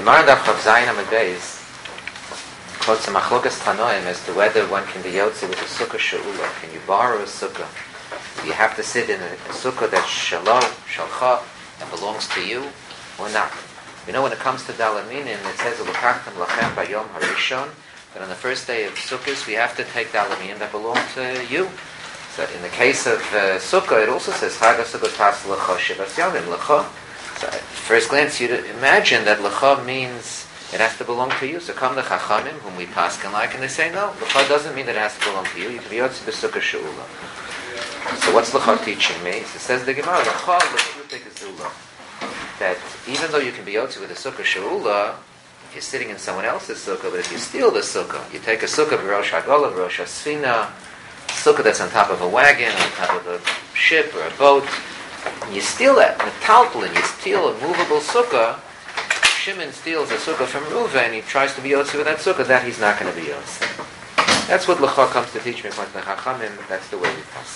Gemara in Daf Chav Zayin Amud Beis quotes a machlokas tanoim as to whether one can be yotzi with a sukkah she'ula. Can you borrow a sukkah? Do you have to sit in a sukkah that's shalom, shalcha, that belongs to you, or not? You know, when it comes to Dalaminim, it says L'kachtem lachem bayom harishon, that on the first day of Sukkot we have to take Dalaminim that belong to you. So in the case of Sukkah, it also says Chag HaSukkot tas l'cha shivas yomim l'cha. So at first glance, you'd imagine that l'cha means it has to belong to you. So come the Chachamim, whom we paskin like, and they say no, l'cha doesn't mean that it has to belong to you. You can be yotzi b'sukkah she'ula. So what's l'cha teaching me? So it says the Gemara, l'cha l'shruta gezula, that even though you can be yotzi with a sukkah she'ula, if you're sitting in someone else's sukkah, but if you steal the sukkah, you take a sukkah b'rosh hagolah, b'rosh hasfina, sukkah that's on top of a wagon, on top of a ship or a boat, and you steal that, metaltalin, you steal a movable sukkah. Shimon steals a sukkah from Reuven, and he tries to be yotzi with that sukkah, that he's not going to be yotzi. That's what l'cha comes to teach me, according to the Chachamim, that's the way we pass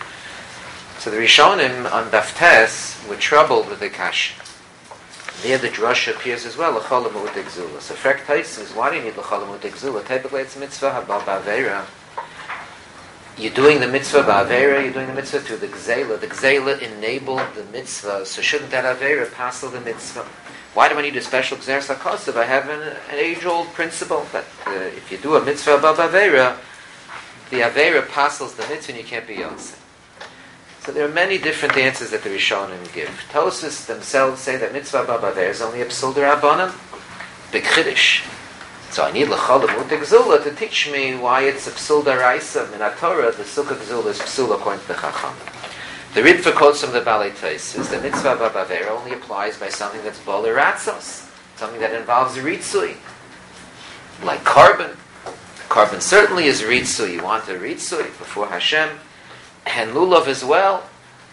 it. So the Rishonim on Daf Tes were troubled with the kasha. There the drasha appears as well, l'cha l'mut gzula. So Frek Tais is, why do you need l'cha l'mut gzula? Typically it's mitzvah habal ba'aveira. You're doing the mitzvah ba'aveira, you're doing the mitzvah through the gzela. The gzela enabled the mitzvah, so shouldn't that aveira passel the mitzvah? Why do I need a special gzeres hakosov? I have an age-old principle that if you do a mitzvah ba'aveira, the aveira passels the mitzvah and you can't be yotze. So there are many different answers that the Rishonim give. Tosfos themselves say that mitzvah ba'aveira is only a psul d'Rabbanan, big chiddush. So I need l'cha l'mut gzula to teach me why it's a psul d'Oraisa. In Torah, the sukkah gzula is psul according to the Chacham. The Ritva quotes from the Balei Tosfos that mitzvah ba'aveira only applies by something that's bol iratzos, something that involves ritzui, like carbon. Carbon certainly is ritzui. You want a ritzui before Hashem, and lulav as well.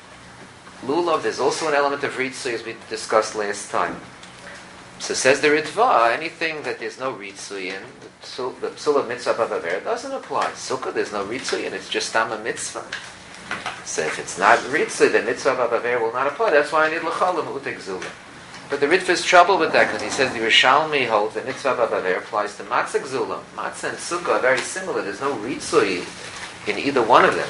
Lulav is also an element of ritzui, as we discussed last time. So says the Ritva, anything that there's no ritzui in, the psul of mitzvah ba'aveira doesn't apply. Sukkah, there's no ritzui in, it's just a mitzvah. So if it's not ritzui, then mitzvah ba'aveira will not apply. That's why I need l'cha l'mut gzula. But the Ritva is troubled with that because he says the Rishalmi holds that mitzvah ba'aveira applies to matzah gzula. Matzah and sukkah are very similar. There's no ritzui in either one of them.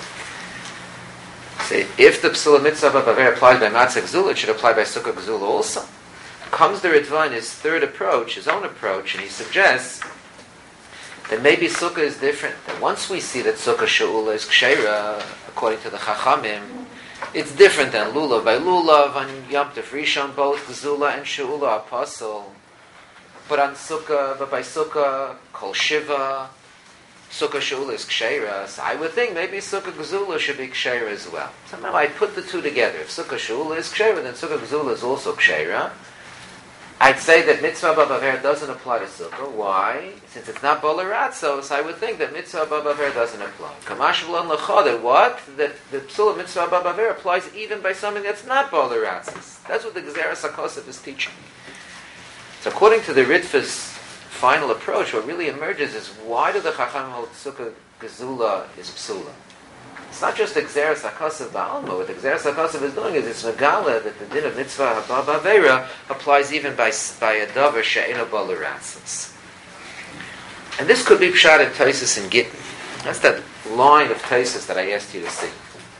So if the psul of mitzvah ba'aveira applies by matzah gzula, it should apply by sukkah gzula also. Comes the Ritva in his third approach, his own approach, and he suggests that maybe sukkah is different. That once we see that sukkah she'ula is ksheira, according to the Chachamim, it's different than lulav. By lulav, on Yom Tov Rishon, both gzula and she'ula are apostle. But by sukkah, kol shiva, sukkah she'ula is ksheira. So I would think maybe sukkah gzula should be ksheira as well. Somehow I put the two together. If sukkah she'ula is ksheira, then sukkah gzula is also ksheira. I'd say that mitzvah ba'aveira doesn't apply to sukkah. Why? Since it's not bol iratzos, I would think that mitzvah ba'aveira doesn't apply. Kamash v'lon l'cha, that what? That the psul of mitzvah ba'aveira applies even by something that's not bol iratzos. That's what the Gzeras HaKosov is teaching. So according to the Ritva's final approach, what really emerges is why do the Chacham hold sukkah gezula is psula? It's not just the Gzeras HaKosov ba'alma. What the Gzeras HaKosov is doing is it's megala that the din of mitzvah ba'aveira applies even by a davar she'ena bol iratzos. And this could be pshat in Tosfos and Gittin. That's that line of Tosfos that I asked you to see.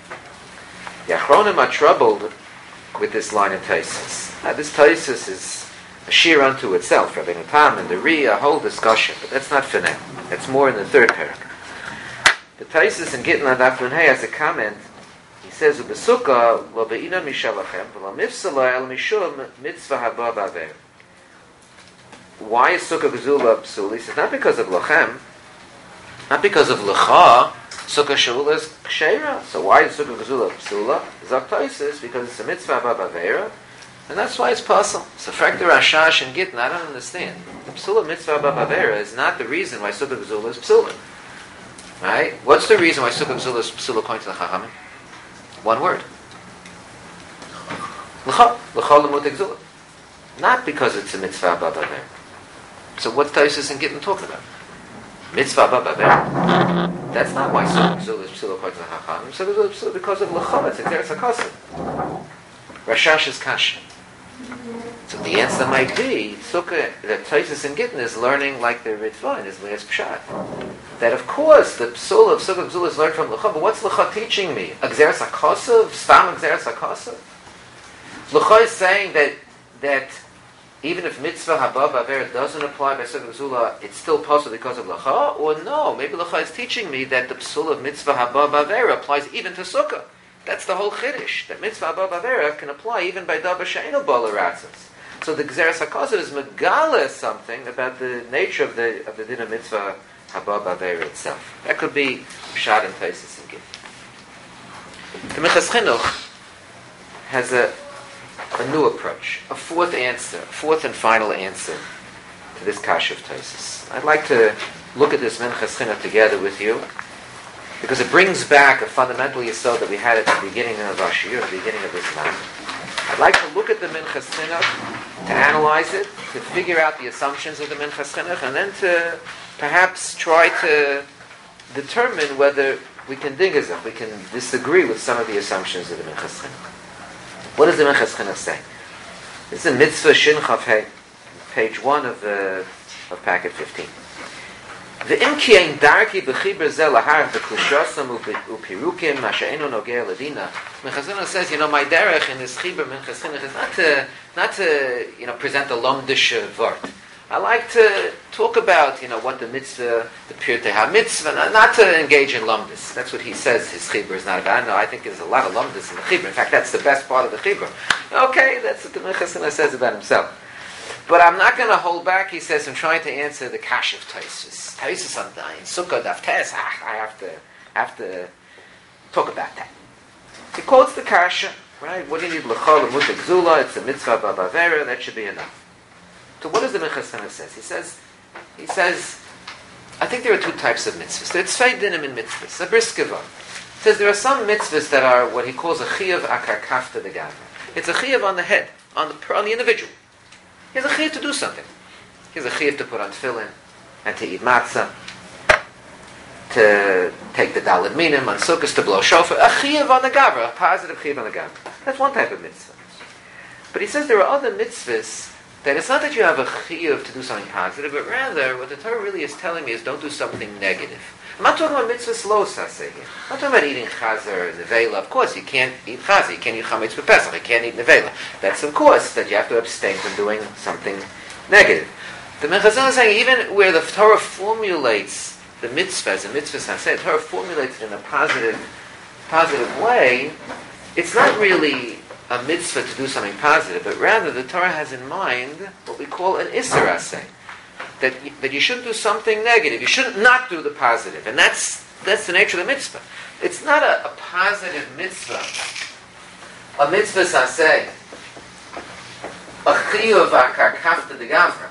The Achronim are troubled with this line of Tosfos. Now this Tosfos is a shir unto itself. Rabbeinu Tam and the Ri, a whole discussion, but that's not for now. That's more in the third paragraph. The Tosfos in Gittin Adaf Nun Hey has a comment. He says, "Ubesukah lo be'inan mishalachem v'lo mifsala el mishum mitzvah haba ba'aveira." Why is sukkah gezula psul? He says not because of lachem, not because of lecha. Sukkah she'ula is ksheira. So why is sukkah gezula psula? Zok Tosfos because it's a mitzvah haba ba'aveira, and that's why it's possible. So Frek the Rashash and Gittin, I don't understand. The psul of mitzvah haba ba'aveira is not the reason why sukkah gezula is psula. Right? What's the reason why sukkah gzula is psula according to the Chachamim? One word. L'cha. L'cha l'mut gzula. Not because it's a mitzvah ba'aveira. So what's Tosfos and Gittin talking about? Mitzvah ba'aveira. That's not why sukkah gzula is psula according to the Chachamim. Sukkah gzula is psula because of l'cha. It's a Gzeras HaKosov. Rashash is kasha. So the answer might be, Sukkah, that Taisus and Gittin is learning like the Ritva in his last Pshat. That of course, the Psul of Sukkah Psul is learned from L'cha, but what's L'cha teaching me? Agzeres HaKosav? Stam Agzeres HaKosav? L'cha is saying that even if Mitzvah Haba B'Avera doesn't apply by Sukkah Psul, it's still possible because of L'cha? Or no, maybe L'cha is teaching me that the Psul of Mitzvah Haba B'Avera applies even to Sukkah. That's the whole Chiddush, that Mitzvah Haba B'Avera can apply even by Daba She'enu Bo L'Ratzos. So the Gzeres HaKosav is megala something about the nature of the din of Mitzvah Haba B'Avera itself. That could be Pshat and Taisus and Gittin. The Minchas Chinuch has a new approach, a fourth and final answer to this Kasha of Taisus. I'd like to look at this Minchas Chinuch together with you, because it brings back a fundamental yesod that we had at the beginning of our shiur, at the beginning of this month. I'd like to look at the Minchas Chinuch, to analyze it, to figure out the assumptions of the Minchas Chinuch, and then to perhaps try to determine whether we can dig as if we can disagree with some of the assumptions of the Minchas Chinuch. What does the Minchas Chinuch say? This is a Mitzvah Shin Chaf Hey, page 1 of packet 15. The imkien darki b'chibur zel lahar v'kushosam upirukim masha'enu nogea ladina. Minchas Chinuch says, my derech in this chibur Minchas Chinuch is not to present a lomdish vort. I like to talk about what the mitzvah, the pirtei ha-mitzvah, not to engage in lomdis. That's what he says his chibur is not about. No, I think there's a lot of lomdis in the chibur. In fact, that's the best part of the chibur. Okay, that's what the Minchas Chinuch says about himself. But I'm not going to hold back, he says, in trying to answer the kash of Taisus. Taisus on in Sukkah Daf Tes, I have to talk about that. He quotes the kasha, right? What do you need? L'chol l'mutek zula, it's a mitzvah b'avera, that should be enough. So what does the Minchas Chinuch say? He says, I think there are two types of mitzvahs. There's tzvei dinim in mitzvahs, a briskeva. He says there are some mitzvahs that are what he calls a chiyav akar kafta de gavra. It's a chiyav on the head, on the individual. He has a chiyuv to do something. He has a chiyuv to put on tefillin, and to eat matzah, to take the daled minim on sukkahs, to blow shofar. A chiyuv on the gavra, a positive chiyuv on the gavra. That's one type of mitzvah. But he says there are other mitzvahs that it's not that you have a chiyuv to do something positive, but rather what the Torah really is telling me is don't do something negative. I'm not talking about mitzvahs lo saseh here. I'm not talking about eating chazer, nevela. Of course, you can't eat chazer. You can't eat chametz for Pesach. You can't eat nevela. That's, of course, that you have to abstain from doing something negative. The Minchas Chinuch is saying even where the Torah formulates the mitzvahs, the mitzvahs saseh, the Torah formulates it in a positive way, it's not really a mitzvah to do something positive, but rather the Torah has in mind what we call an isser aseh. That you shouldn't do something negative. You shouldn't not do the positive. And that's the nature of the mitzvah. It's not a positive mitzvah. A mitzvah saseh. A chiyuv akar kafta de gavra.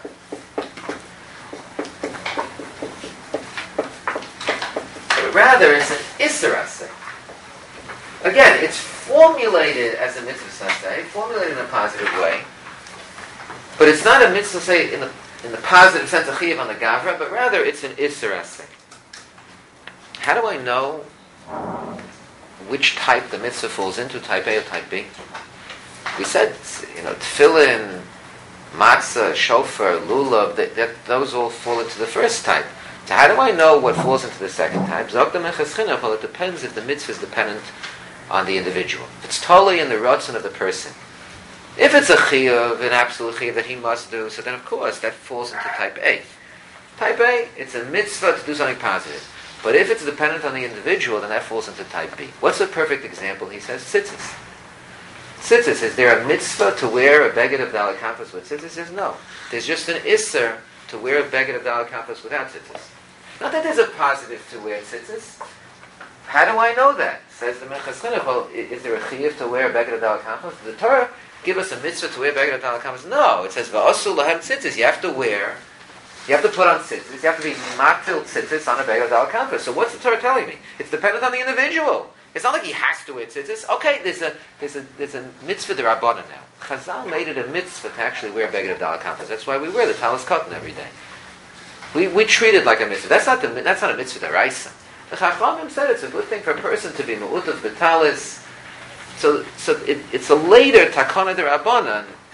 But rather it's an isser aseh. Again, it's formulated as a mitzvah saseh, formulated in a positive way. But it's not a mitzvah, say, in the positive sense of chiyuv on the gavra, but rather it's an isser aseh. How do I know which type the mitzvah falls into, type A or type B? We said, tefillin, matzah, shofar, lulav, those all fall into the first type. So how do I know what falls into the second type? Zog the Minchas Chinuch, well, it depends if the mitzvah is dependent on the individual. If it's totally in the ratzon of the person. If it's a chiyuv, an absolute chiyuv that he must do, so then of course that falls into type A. Type A, it's a mitzvah to do something positive. But if it's dependent on the individual, then that falls into type B. What's a perfect example? He says tzitzis. Tzitzis, is there a mitzvah to wear a beged of daled kampas with tzitzis? He says no. There's just an isser to wear a beged of daled kampas without tzitzis. Not that there's a positive to wear tzitzis. How do I know that? Says the Minchas Chinuch, well, is there a chiyuv to wear a beged of daled kampas? The Torah give us a mitzvah to wear beged of daled kampas? No, it says va'asu lahem tzitzis. You have to put on tzitzis. You have to be matil tzitzis on a beged of daled kampas. So what's the Torah telling me? It's dependent on the individual. It's not like he has to wear tzitzis. Okay, there's a mitzvah d'Rabbanan now. Chazal made it a mitzvah to actually wear beged of daled kampas. That's why we wear the talis katan every day. We treat it like a mitzvah. That's not a mitzvah d'Oraisa. The Chachamim said it's a good thing for a person to be me'utav b'talis. So it's a later takana d'Rabbanan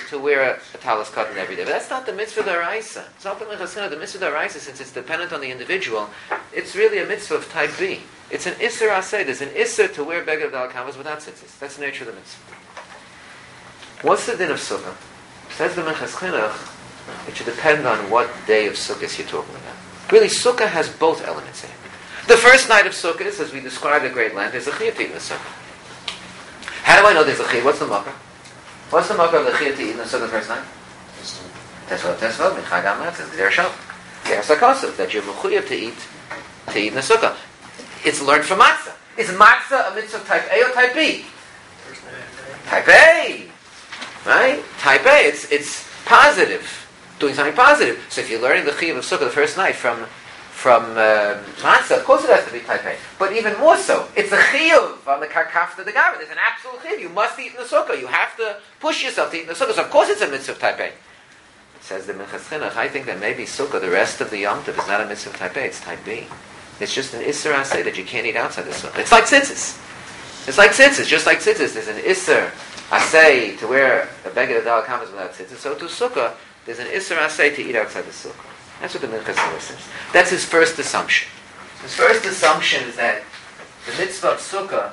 to wear a talis cotton every day. But that's not the mitzvah d'oraisa. It's not the mitzvah d'oraisa, since it's dependent on the individual. It's really a mitzvah of type B. It's an isser aseh. There's an isser to wear beged dal kamas without tzitzis. That's the nature of the mitzvah. What's the din of sukkah? Says the Minchas Chinuch, it should depend on what day of Sukkot you're talking about. Really, Sukkah has both elements in it. The first night of Sukkot, as we described at great length, is a chiyuv to eat in the Sukkah. How do I know there's a chiyuv? What's the makkah? What's the makkah of the chiyuv to eat in the Sukkah the first night? Tesvav, Michag Amat, it's Gzer Shav. Gzer Sakosov, that you're mechuyev to eat in the Sukkah. It's learned from matzah. Is matzah a mitzvah type A or type B? Type A! Right? Type A, it's positive. Doing something positive. So if you're learning the chiyuv of Sukkah the first night from matzah, of course it has to be type A. But even more so, it's a chiyuv on the karkafta de gavra. There's an absolute chiyuv. You must eat in the Sukkah. You have to push yourself to eat in the Sukkah. So of course it's a mitzvah of type A. It says the Minchas Chinuch, I think that maybe Sukkah, the rest of the Yom Tov, is not a mitzvah of type A, it's type B. It's just an isser aseh that you can't eat outside the Sukkah. It's like tzitzis. Just like tzitzis, there's an isser aseh to wear a beged dal kamas without tzitzis. So to Sukkah, there's an isser aseh to eat outside the Sukkah. That's what the Minchas Chinuch says. That's his first assumption. His first assumption is that the mitzvah of Sukkah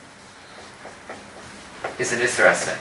is an isser aseh.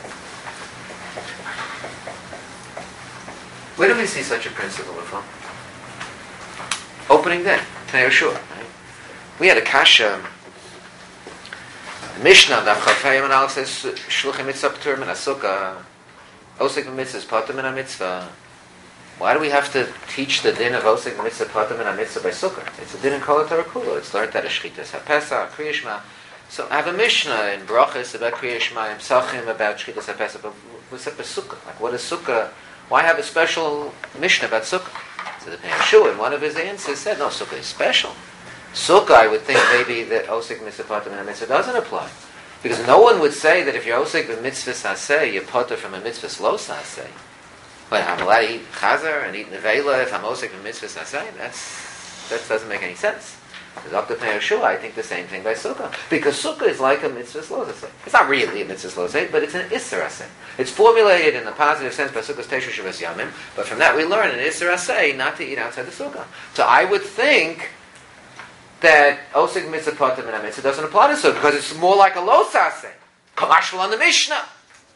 Where do we see such a principle from? Opening day, Pnei Yehoshua. Right? We had a kasha. The Mishnah, Daf Chafayim and Aleph says, Shluchim mitzvah p'tur min ha-sukkah, osek b'mitzvah patur min ha-mitzvah. Why do we have to teach the din of osek b'mitzvah patur min ha-mitzvah by sukkah? It's a din in Kol HaTorah Kula. It's learned out of Shchitas HaPesach, Kriya Shema. So I have a Mishnah in Brachos about Kriya Shema, in Psachim about Shchitas HaPesach, but what's up with sukkah? Like, what is sukkah? Why have a special Mishnah about sukkah? So the Pnei Yehoshua, in one of his answers, said, no, sukkah is special. Sukkah, I would think maybe that osek mitzvah patur min ha-mitzvah doesn't apply. Because no one would say that if you're osek b'mitzvah saseh, you're patur from a mitzvah lo saseh. But I'm allowed to eat chazar and eat nevela if I'm osek b'mitzvah saseh? That doesn't make any sense. Because Dr. Pnei Yehoshua, I think the same thing by sukkah. Because sukkah is like a mitzvah lo saseh. It's not really a mitzvah lo saseh, but it's an isser aseh. It's formulated in the positive sense by sukkah's teshu shavas yamim, but from that we learn an isser aseh not to eat outside the sukkah. So I would think that osek mitzvah patur min ha-mitzvah doesn't apply to sukkah because it's more like a lo saseh. Kamashval on the Mishnah.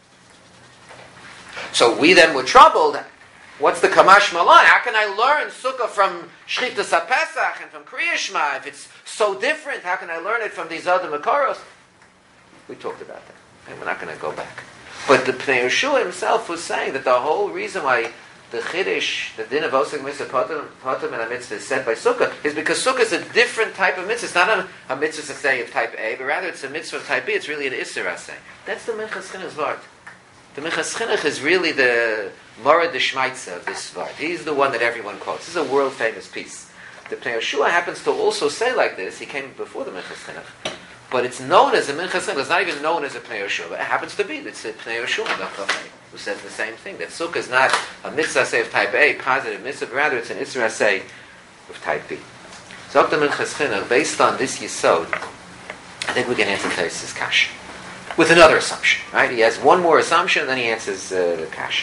So we then were troubled. What's the kamash malan? How can I learn sukkah from Shchitas HaPesach and from Kriya Shema? If it's so different, how can I learn it from these other makaros? We talked about that. And we're not going to go back. But the Pnei Yehoshua himself was saying that the whole reason why the Chiddush, the din of osek mitzvah patur min ha-mitzvah is said by sukkah is because sukkah is a different type of mitzvah. It's not a mitzvah say of type A, but rather it's a mitzvah of type B. It's really an isser aseh. That's the Minchas Chinuch's vart. The Minchas Chinuch is really the Morad Deshmaitza of this vart. He's the one that everyone quotes. This is a world famous piece. The Pnei Yehoshua happens to also say like this. He came before the Minchas Chinuch. But it's known as a Minchas Chinuch. It's not even known as a Pnei Yehoshua. But it happens to be. It's a Pnei Yehoshua who says the same thing. That sukkah is not a mitzvah say of type A, positive mitzvah, but rather it's an isra say of type B. So Dr. Minchas Chinuch, based on this yisod, I think we can answer Taisus Kash with another assumption. Right? He has one more assumption, then he answers the Kash.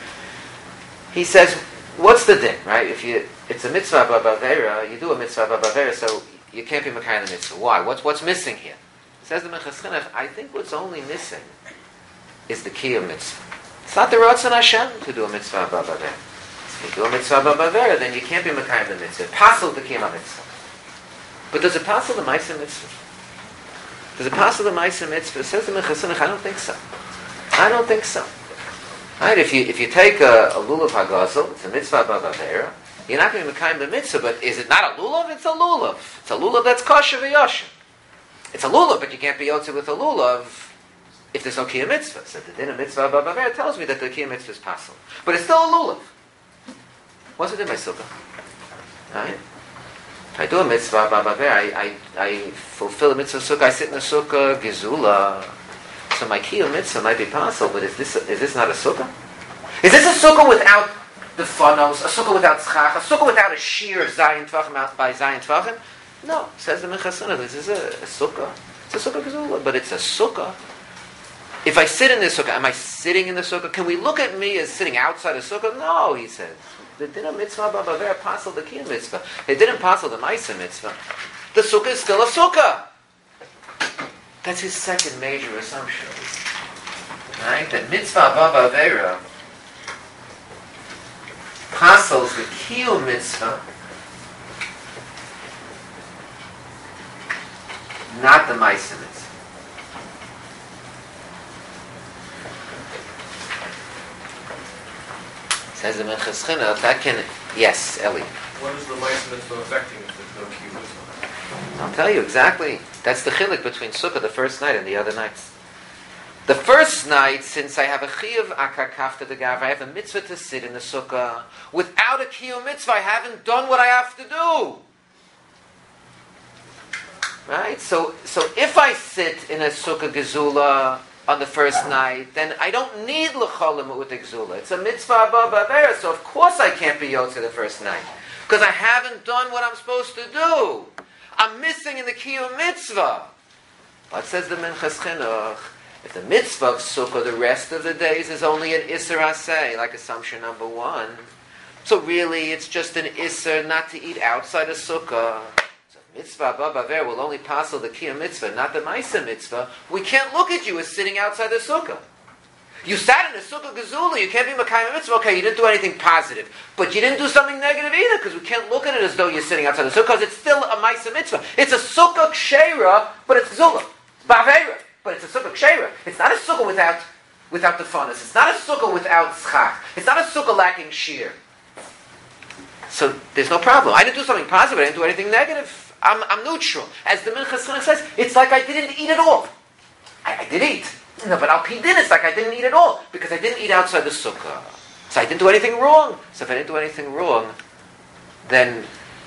He says, what's the din? Right? It's a mitzvah b'avera, you do a mitzvah b'avera, so you can't be Mekayim the mitzvah. Why? What's missing here? Says the Minchas Chinuch, I think what's only missing is the key of mitzvah. It's not the Ratzon Hashem to do a mitzvah b'avera. If you do a mitzvah b'avera, then you can't be Mekayim the mitzvah. Passel the key of mitzvah. But does it passel the Ma'aseh mitzvah? Does it passel the Ma'aseh mitzvah? Says the Minchas Chinuch, I don't think so. I don't think so. Right? If you take a lulav hagazel, it's a mitzvah b'avera. You're not going to be Mekayim the mitzvah, but is it not a lulav? It's a lulav. It's a lulav that's kosher v'yosher. It's a lulav, but you can't be yotze with a lulav if there's no kiyum mitzvah. So the din of mitzvah b'avera tells me that the kiyum mitzvah is possible. But it's still a lulav. What's it in my sukkah? Right? If I do a mitzvah b'avera, I fulfill a mitzvah sukkah, I sit in a sukkah, gezula. So my kiyum mitzvah might be possible, but is this not a sukkah? Is this a sukkah without the funnels, a sukkah without tzchach, a sukkah without a shear of Zayin Tvachim out by Zayin Tvachim? No, says the Minchas Chinuch, this is a sukkah. It's a sukkah gezula, but it's a sukkah if I sit in the sukkah, am I sitting in the sukkah? Can we look at me as sitting outside the sukkah? No, he says. The dinner mitzvah b'aver apostle the kiyum mitzvah. It didn't apostle the ma'isa mitzvah. The sukkah is still a sukkah. That's his second major assumption. Right? That mitzvah b'aver apostles the kiyum mitzvah, not the ma'isa mitzvah. Says the Minchas Chinuch, that can... Yes, Eli. What is the ma'isa mitzvah affecting if there's no kiyum mitzvah? I'll tell you exactly. That's the chiluk between sukkah the first night and the other nights. The first night, since I have a chiyuv akar kafta degav, I have a mitzvah to sit in the sukkah. Without a kiyum mitzvah, I haven't done what I have to do. Right? So if I sit in a sukkah gezula on the first night, then I don't need l'cholim ut gezula. It's a mitzvah b'aver, so of course I can't be yotze the first night. Because I haven't done what I'm supposed to do. I'm missing in the kiyum mitzvah. What says the Minchas Chinuch? If the mitzvah of sukkah the rest of the days is only an isser aseh, like assumption number one, so really it's just an isser not to eat outside of sukkah. So mitzvah b'aver will only passel the kiyum mitzvah, not the ma'isa mitzvah. We can't look at you as sitting outside the sukkah. You sat in a sukkah gezula, you can't be makayim mitzvah. Okay, you didn't do anything positive, but you didn't do something negative either, because we can't look at it as though you're sitting outside the sukkah, because it's still a ma'isa mitzvah. It's a sukkah kshera, but it's gezula. It's ba'avera, but it's a sukkah kshera. It's not a sukkah without the funness. It's not a sukkah without schach. It's not a sukkah lacking shear. So there's no problem. I didn't do something positive. I didn't do anything negative. I'm neutral. As the Minchas Chinuch says, it's like I didn't eat at all. I did eat. No, but al pi din, it's like I didn't eat at all, because I didn't eat outside the sukkah. So I didn't do anything wrong. So if I didn't do anything wrong, then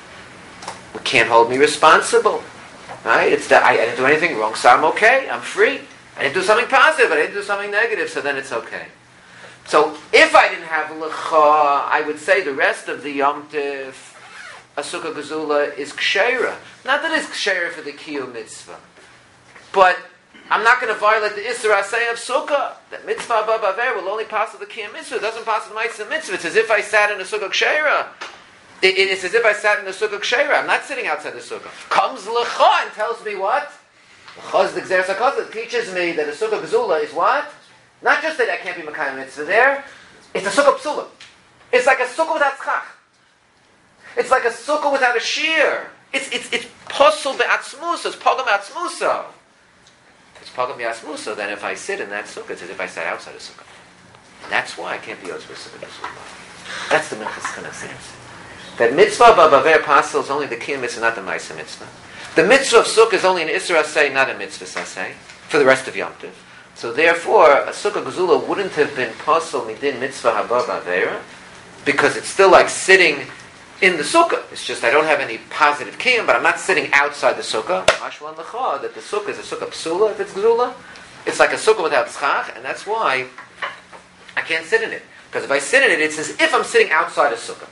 we can't hold me responsible. Right? It's that I didn't do anything wrong, so I'm okay. I'm free. I didn't do something positive, I didn't do something negative, so then it's okay. So if I didn't have lecha, I would say the rest of the Yom Tif, a sukkah gezula, is kshera. Not that it's kshera for the kiyum mitzvah, but I'm not going to violate the Isser Aseh of Sukkah. That mitzvah b'aver will only pass the kiyum mitzvah. It doesn't pass the ma'isa mitzvah. It's as if I sat in a Sukkah kshera. It's as if I sat in a Sukkah kshera. I'm not sitting outside the Sukkah. Comes Lecha and tells me what? Lecha is the Gzeres HaKosel. It teaches me that a Sukkah Gezula is what? Not just that I can't be Makayim mitzvah there. It's a Sukkah Psula. It's like a Sukkah without Schach. It's like a Sukkah without a shear. It's Posel be'atzmusa. It's Pogam be'atzmusa. It's Pagam Yasmusa, then if I sit in that sukkah, it's as if I sat outside a sukkah. And that's why I can't be Yotz for sukkah sukkah. That's the Minchas Chinuch sense. That mitzvah b'aver pasel is only the kiyum mitzvah, not the ma'isa mitzvah. The mitzvah of sukkah is only an isra aseh, not a mitzvah aseh, for the rest of Yom Tov. So therefore, a sukkah gezula wouldn't have been pasel midin mitzvah haba b'avera, because it's still like sitting in the sukkah. It's just I don't have any positive kiyum, but I'm not sitting outside the sukkah. Mashwan lecha, that the sukkah is a sukkah psula if it's gezula. It's like a sukkah without schach, and that's why I can't sit in it. Because if I sit in it, it's as if I'm sitting outside a sukkah.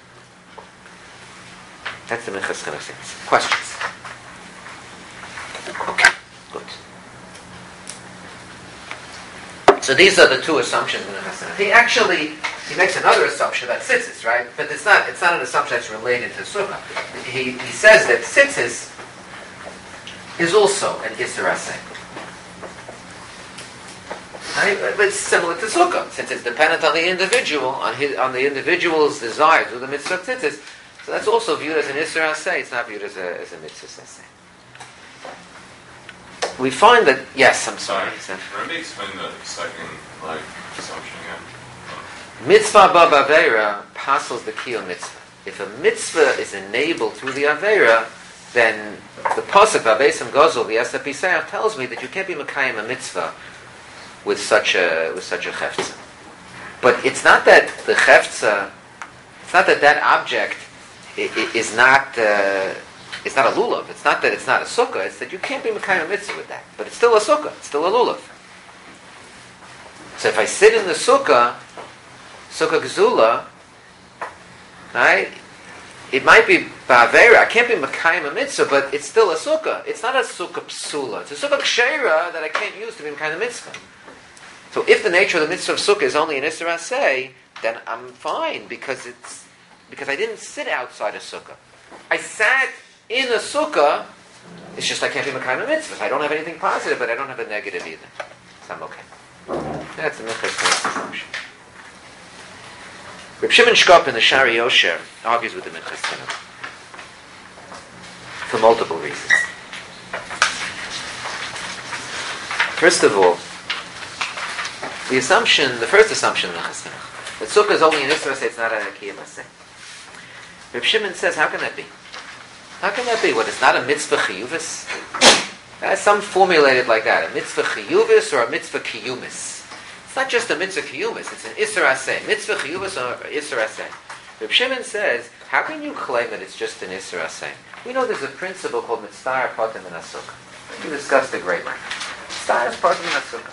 That's the Minchas Chinuch sense. Questions? Okay, good. So these are the two assumptions in the Minchas Chinuch. He makes another assumption about tzitzis, right? But it's not an assumption that's related to sukkah. He says that tzitzis is also an isser aseh. Right? But it's similar to sukkah, since it's dependent on the individual, on the individual's desire to do the mitzvah of tzitzis. So that's also viewed as an isser aseh. It's not viewed as a mitzvah aseh. We find that I'm sorry. Let me explain the second assumption again. Mitzvah b'aveira passes the kiyum mitzvah. If a mitzvah is enabled through the aveira, then the pasuk v'abesim gozol v'yaseh pisayach tells me that you can't be mekayim a mitzvah with such a chefza. But it's not that the chefza, it's not that object is not it's not a lulav. It's not that it's not a sukkah. It's that you can't be mekayim a mitzvah with that. But it's still a sukkah. It's still a lulav. So if I sit in the sukkah gezula, right? It might be ba'avera. I can't be mekayim a mitzvah, but it's still a sukkah. It's not a sukkah psula. It's a sukkah kshera that I can't use to be mekayim a mitzvah. So if the nature of the mitzvah of sukkah is only an Isser Aseh, then I'm fine because I didn't sit outside a sukkah. I sat in a sukkah. It's just I can't be Mekayim mitzvahs. I don't have anything positive, but I don't have a negative either. So I'm okay. That's the Minchas assumption. Reb Shimon Shkop in the Shari Yosher argues with the Minchas Chinuch for multiple reasons. First of all, the first assumption of the Minchas Chinuch, that sukkah is only an Isra, it's not an Akiyah Maseh. Reb Shimon says, how can that be? How can that be? What, it's not a mitzvah chiyuvis? Some formulated like that, a mitzvah chiyuvis or a mitzvah kiyumis. It's not just a mitzvah kiyumis, it's an Isra Aseh. Mitzvah chiyuvis or Isra Aseh. Reb Shimon says, how can you claim that it's just an Isra Aseh? We know there's a principle called mitzvah patim and asukah. We discussed it great length. Mitzvah patim and asukah.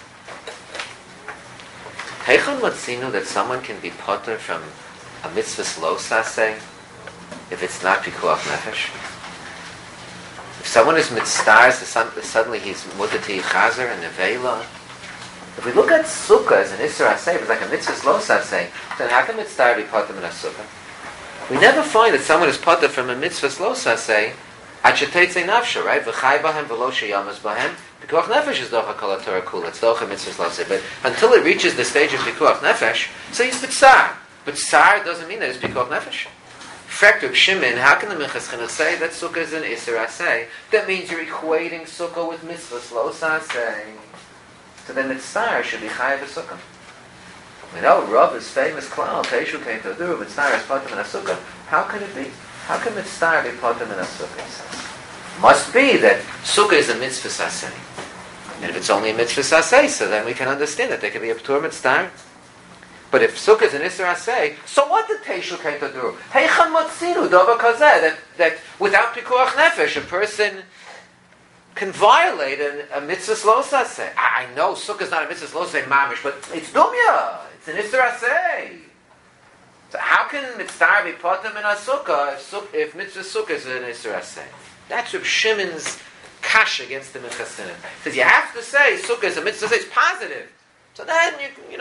Heichon matzinu that someone can be potter from a mitzvah lo saseh if it's not pikuach nefesh? If someone is mitzvah, suddenly he's mutati chazer and nevela. If we look at sukkah as an isser aseh, it's like a mitzvah lo saseh, then how can mitzvah be potter in a sukkah? We never find that someone is potter from a mitzvah lo saseh at shetetzei nafsha, right? V'chai bahem v'lo sheyamas bahem. Pikuach nefesh is docha kol haTorah kula. It's docha mitzvahs lo saseh. But until it reaches the stage of pikuach nefesh, so he's mitzvah. But tsar doesn't mean that it's pikuach nefesh. Fact of Shimon, how can the Minchas Chinuch say that sukkah is an Isser Aseh? That means you're equating sukkah with mitzvahs lo saseh. So then mitzvah should be chayav sukkah. We know Rav is famous klal, Teishu Kein Taduru, mitzvah is potem in a sukkah. How can it be? How can mitzvah be potem in a sukkah? Must be that sukkah is a mitzvah saseh. And if it's only a mitzvah saseh, so then we can understand that there can be a p'tur mitzvah. But if sukkah is an Isser Aseh, so what did Teishu Kein Taduru? Heichan matzinu dava kazeh, that without pikuach nefesh, a person can violate a mitzvah lo saseh. I know sukkah is not a mitzvah lo saseh mamish, but it's dumya. It's an Isser Aseh. So how can mitzvah be potem in a sukkah if mitzvah sukkah is an Isser Aseh? That's Reb Shimon's kash against the Minchas Chinuch. He says you have to say sukkah is a mitzvah, it's positive. So then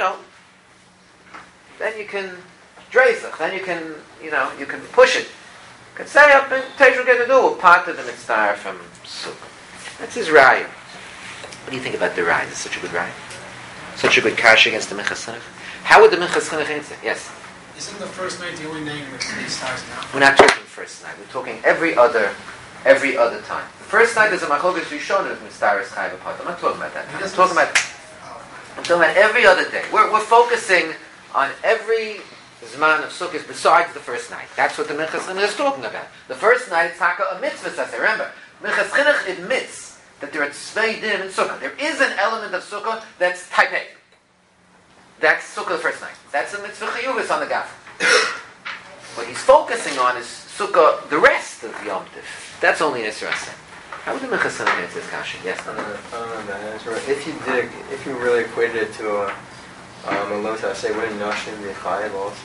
then you can dreizach, then you can push it. You can say up in Teishu Kein Taduru, part of the mitzvah from sukkah. That's his raya. What do you think about the raya? Is it such a good raya? Such a good kash against the Minchas Chinuch? How would the Minchas Chinuch answer? Yes? Isn't the first night the only name that he starts now? We're not talking first night. We're talking every other time. The first night is a machlokas rishonos mitzvah chayav part. I'm not talking about that. I'm talking about every other day. We're focusing on every zman of sukkahs besides the first night. That's what the Minchas Chinuch is talking about. The first night it's a mitzvah saseh. Remember, Minchas Chinuch admits that there are tzvei din in sukkah. There is an element of sukkah that's type A. That's sukkah the first night. That's a mitzvah chiyuvis on the gaf. What he's focusing on is sukkah, the rest of Yom Tif. That's only an Isser Aseh. How would the Minchas Chinuch answer this kasha? Yes? I don't know that answer. If you really equated it to a lo saseh, wouldn't Nashim be chayav also?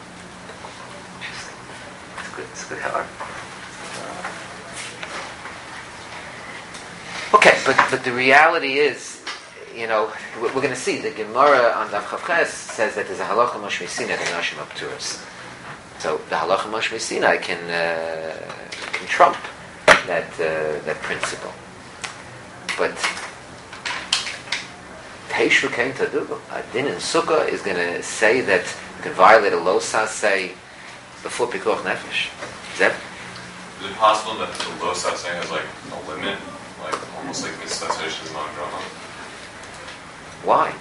It's a good hard. Okay, but the reality is, we're going to see the Gemara on Daf Chav Ches says that there's a halacha mashmi sinai that Nashim apturas. So the halacha mashmi sinai can trump that principle. But Teishu Kein Taduru, a din in sukkah is going to say that you can violate a lo saseh before pikuach nefesh. Is it possible that the lo saseh has like a limit, almost like mitzvah zman drama? Why?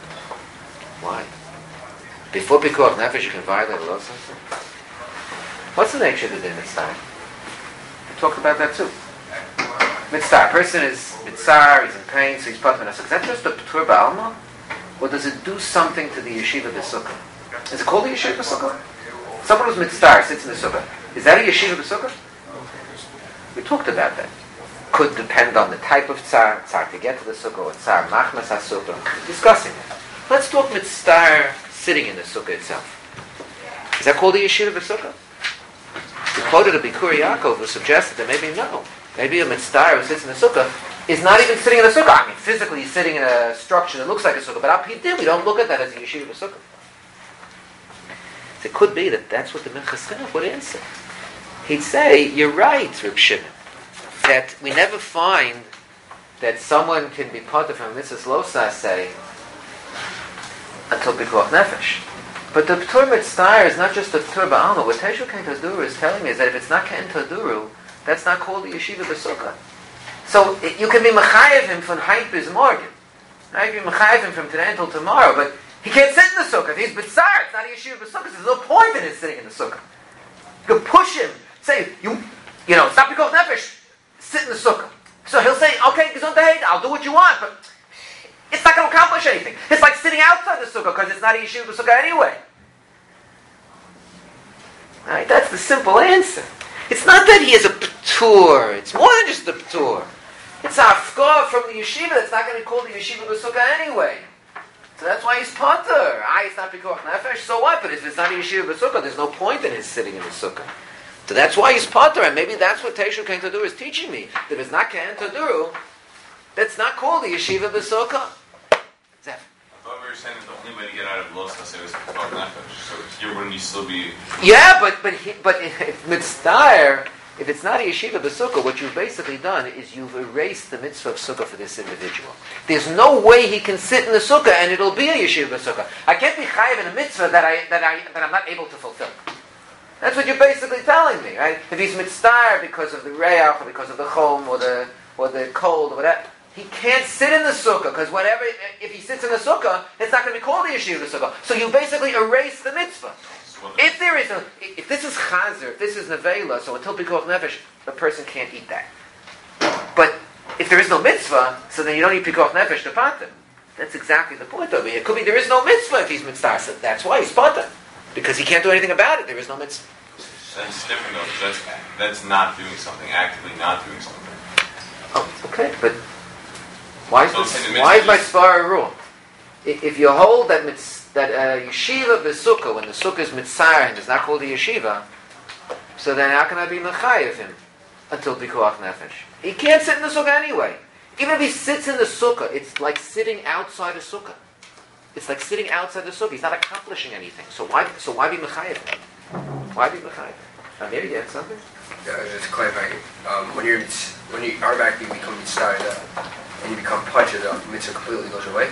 Before pikuach nefesh you can violate a lo saseh? What's the nature of the din mitzvah? We talked about that too. Mitzvah. A person is mitzvah, he's in pain, so he's potem in a sukkah. Is that just a p'tur ba'alma? Or does it do something to the yeshiva b'sukkah? Is it called a yeshiva b'sukkah? Someone who's mitzvah sits in the sukkah. Is that a yeshiva b'sukkah? We talked about that. Could depend on the type of tzar to get to the sukkah, or tzar machmas ha-sukkah. We're discussing that. Let's talk mitzvah sitting in the sukkah itself. Is that called a yeshiva b'sukkah? We quoted a Bikur Yaakov who suggested that maybe no. Maybe a mitzvah who sits in the sukkah is not even sitting in a sukkah. I mean, physically he's sitting in a structure that looks like a sukkah, but up here we don't look at that as a yeshiva b'sukkah. So it could be that that's what the Minchas Chinuch would answer. He'd say, you're right, Reb Shimon, that we never find that someone can be potter from Mitzvahs Lo Saseh until Pikuach Nefesh. But the P'tur Mitzvah is not just the P'tur Ba'alma. What Teshu Ken Taduru is telling me is that if it's not Ken Taduru, that's not called the Yeshiva B'Sukkah. So you can be Mechayev him from Heit bis Morgen. Right? You can be Mechayev him from today until tomorrow, but he can't sit in the Sukkah. If he's B'tzar, it's not a Yeshiva B'Sukkah. There's no point in his sitting in the Sukkah. You can push him, say, you know, stop Pikuach Nefesh, sit in the Sukkah. So he'll say, okay, Gesundheit, I'll do what you want, but it's not going to accomplish anything. It's like sitting outside the sukkah because it's not a yeshiva sukkah anyway. Right? That's the simple answer. It's not that he is a p'tur. It's more than just a p'tur. It's a hafkah from the yeshiva that's not going to be called the yeshiva sukkah anyway. So that's why he's potter. It's not pikuach nefesh. So what? But if it's not a yeshiva sukkah, there's no point in his sitting in the sukkah. So that's why he's potter, and maybe that's what Teishu Ken Taduru is teaching me. That if it's not Ken Taduru, that's not called the yeshiva b'sukkah. I thought we were saying that the only way to get out of Lo Saseh was Pikuach Nefesh. So here wouldn't you still be... Yeah, but if mitzvah, if it's not a yeshiva b'sukkah, what you've basically done is you've erased the mitzvah of sukkah for this individual. There's no way he can sit in the sukkah and it'll be a yeshiva b'sukkah. I can't be chayiv in a mitzvah that I'm not able to fulfill. That's what you're basically telling me, right? If he's mitzvah because of the reach or because of the chom or the cold or whatever, he can't sit in the sukkah because if he sits in the sukkah, it's not going to be called the yeshiva sukkah. So you basically erase the mitzvah. If this is chazer, if this is nevela, so until pikuach nefesh, the person can't eat that. But if there is no mitzvah, so then you don't eat pikuach nefesh to pater. That's exactly the point of it. It could be there is no mitzvah if he's mitzvah. So that's why he's pater. Because he can't do anything about it. There is no mitzvah. That's different though, because that's not doing something, actively not doing something. Oh, okay, but why is my svara a rule? If you hold that yeshiva b'sukkah, when the sukkah is mitzar and is not called a yeshiva, so then how can I be mechayev him until pikuach nefesh? He can't sit in the sukkah anyway. Even if he sits in the sukkah, it's like sitting outside a sukkah. It's like sitting outside the sukkah. He's not accomplishing anything. So why be mechayev him? Why be mechayev? Maybe you had something? Yeah, just clarifying. When you automatically become mitzvah and you become pater, the mitzvah completely goes away.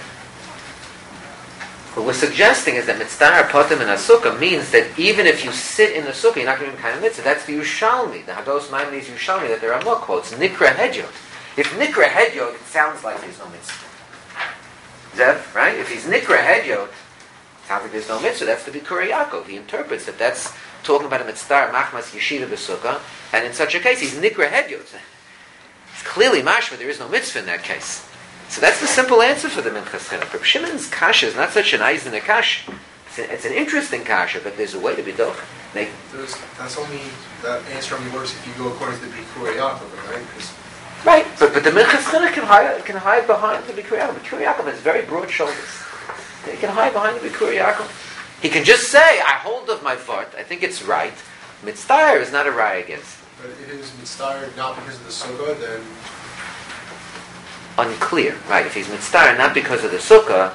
What we're suggesting is that mitzvah potem in a sukkah means that even if you sit in the sukkah, you're not going to be kind of mitzvah. That's the Yushalmi. The Hados Maimonides Yushalmi that there are more quotes. Nikra Hedyot. If Nikra Hedyot, it sounds like there's no mitzvah. Zev, right? If he's Nikra Hedyot, it sounds like there's no mitzvah. That's the Bikur Yaakov. He interprets that that's talking about a mitzvah machmas yeshiva b'sukkah, and in such a case, he's Nikra Hedyot. It's clearly mashma. There is no mitzvah in that case. So that's the simple answer for the Minchas Chinuch. Reb Shimon's kasha is not such an eisene kasha. It's an interesting kasha, but there's a way to be doch. That's only, that answer only works if you go according to the Bikur Yaakov, right? Right, but the Minchas Chinuch can hide behind the Bikur Yaakov. Bikur Yaakov has very broad shoulders. He can hide behind the Bikur Yaakov. He can just say, I hold of my fart, I think it's right. Mitzvah is not a raya against. But if it is mitzvah not because of the sukkah, then... Unclear, right? If he's mitzvah not because of the sukkah,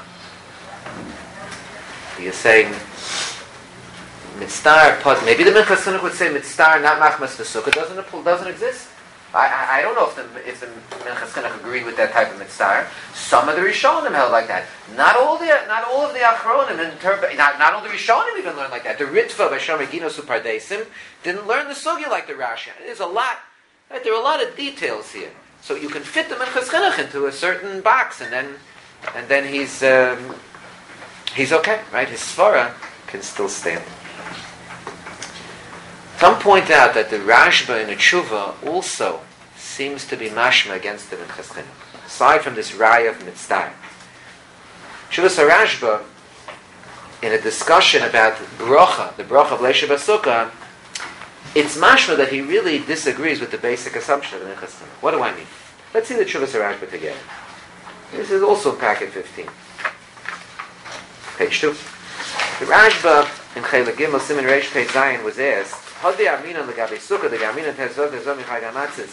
you're saying mitzvah, maybe the Minchas Chinuch would say mitzvah not machmas the sukkah doesn't exist. I don't know if the Minchas Chinuch agreed with that type of mitzvah. Some of the Rishonim held like that. Not all of the Achronim interpret. Not all the Rishonim even learned like that. The Ritva by Shomer Ginos Upardesim didn't learn the sugya like the Rashi. There's a lot. Right? There are a lot of details here. So you can fit the Minchas Chinuch into a certain box, and then he's okay, right? His svara can still stand. Some point out that the Rashba in the Tshuva also seems to be mashma against the Minchas Chinuch, aside from this raya of mitzvah. Tshuvas HaRashba, in a discussion about bracha, the bracha of Leisha B'Sukkah, it's mashma that he really disagrees with the basic assumption of the Minchas Chinuch. What do I mean? Let's see the Tshuvas HaRashba together. This is also packet 15. Page 2. The Rashba in Chelik Gimel Siman Reish Pei Zayin was asked, Hadi Amina Legabe Sukkah, the Gamina Tezod Tezod Michai Gamatzis.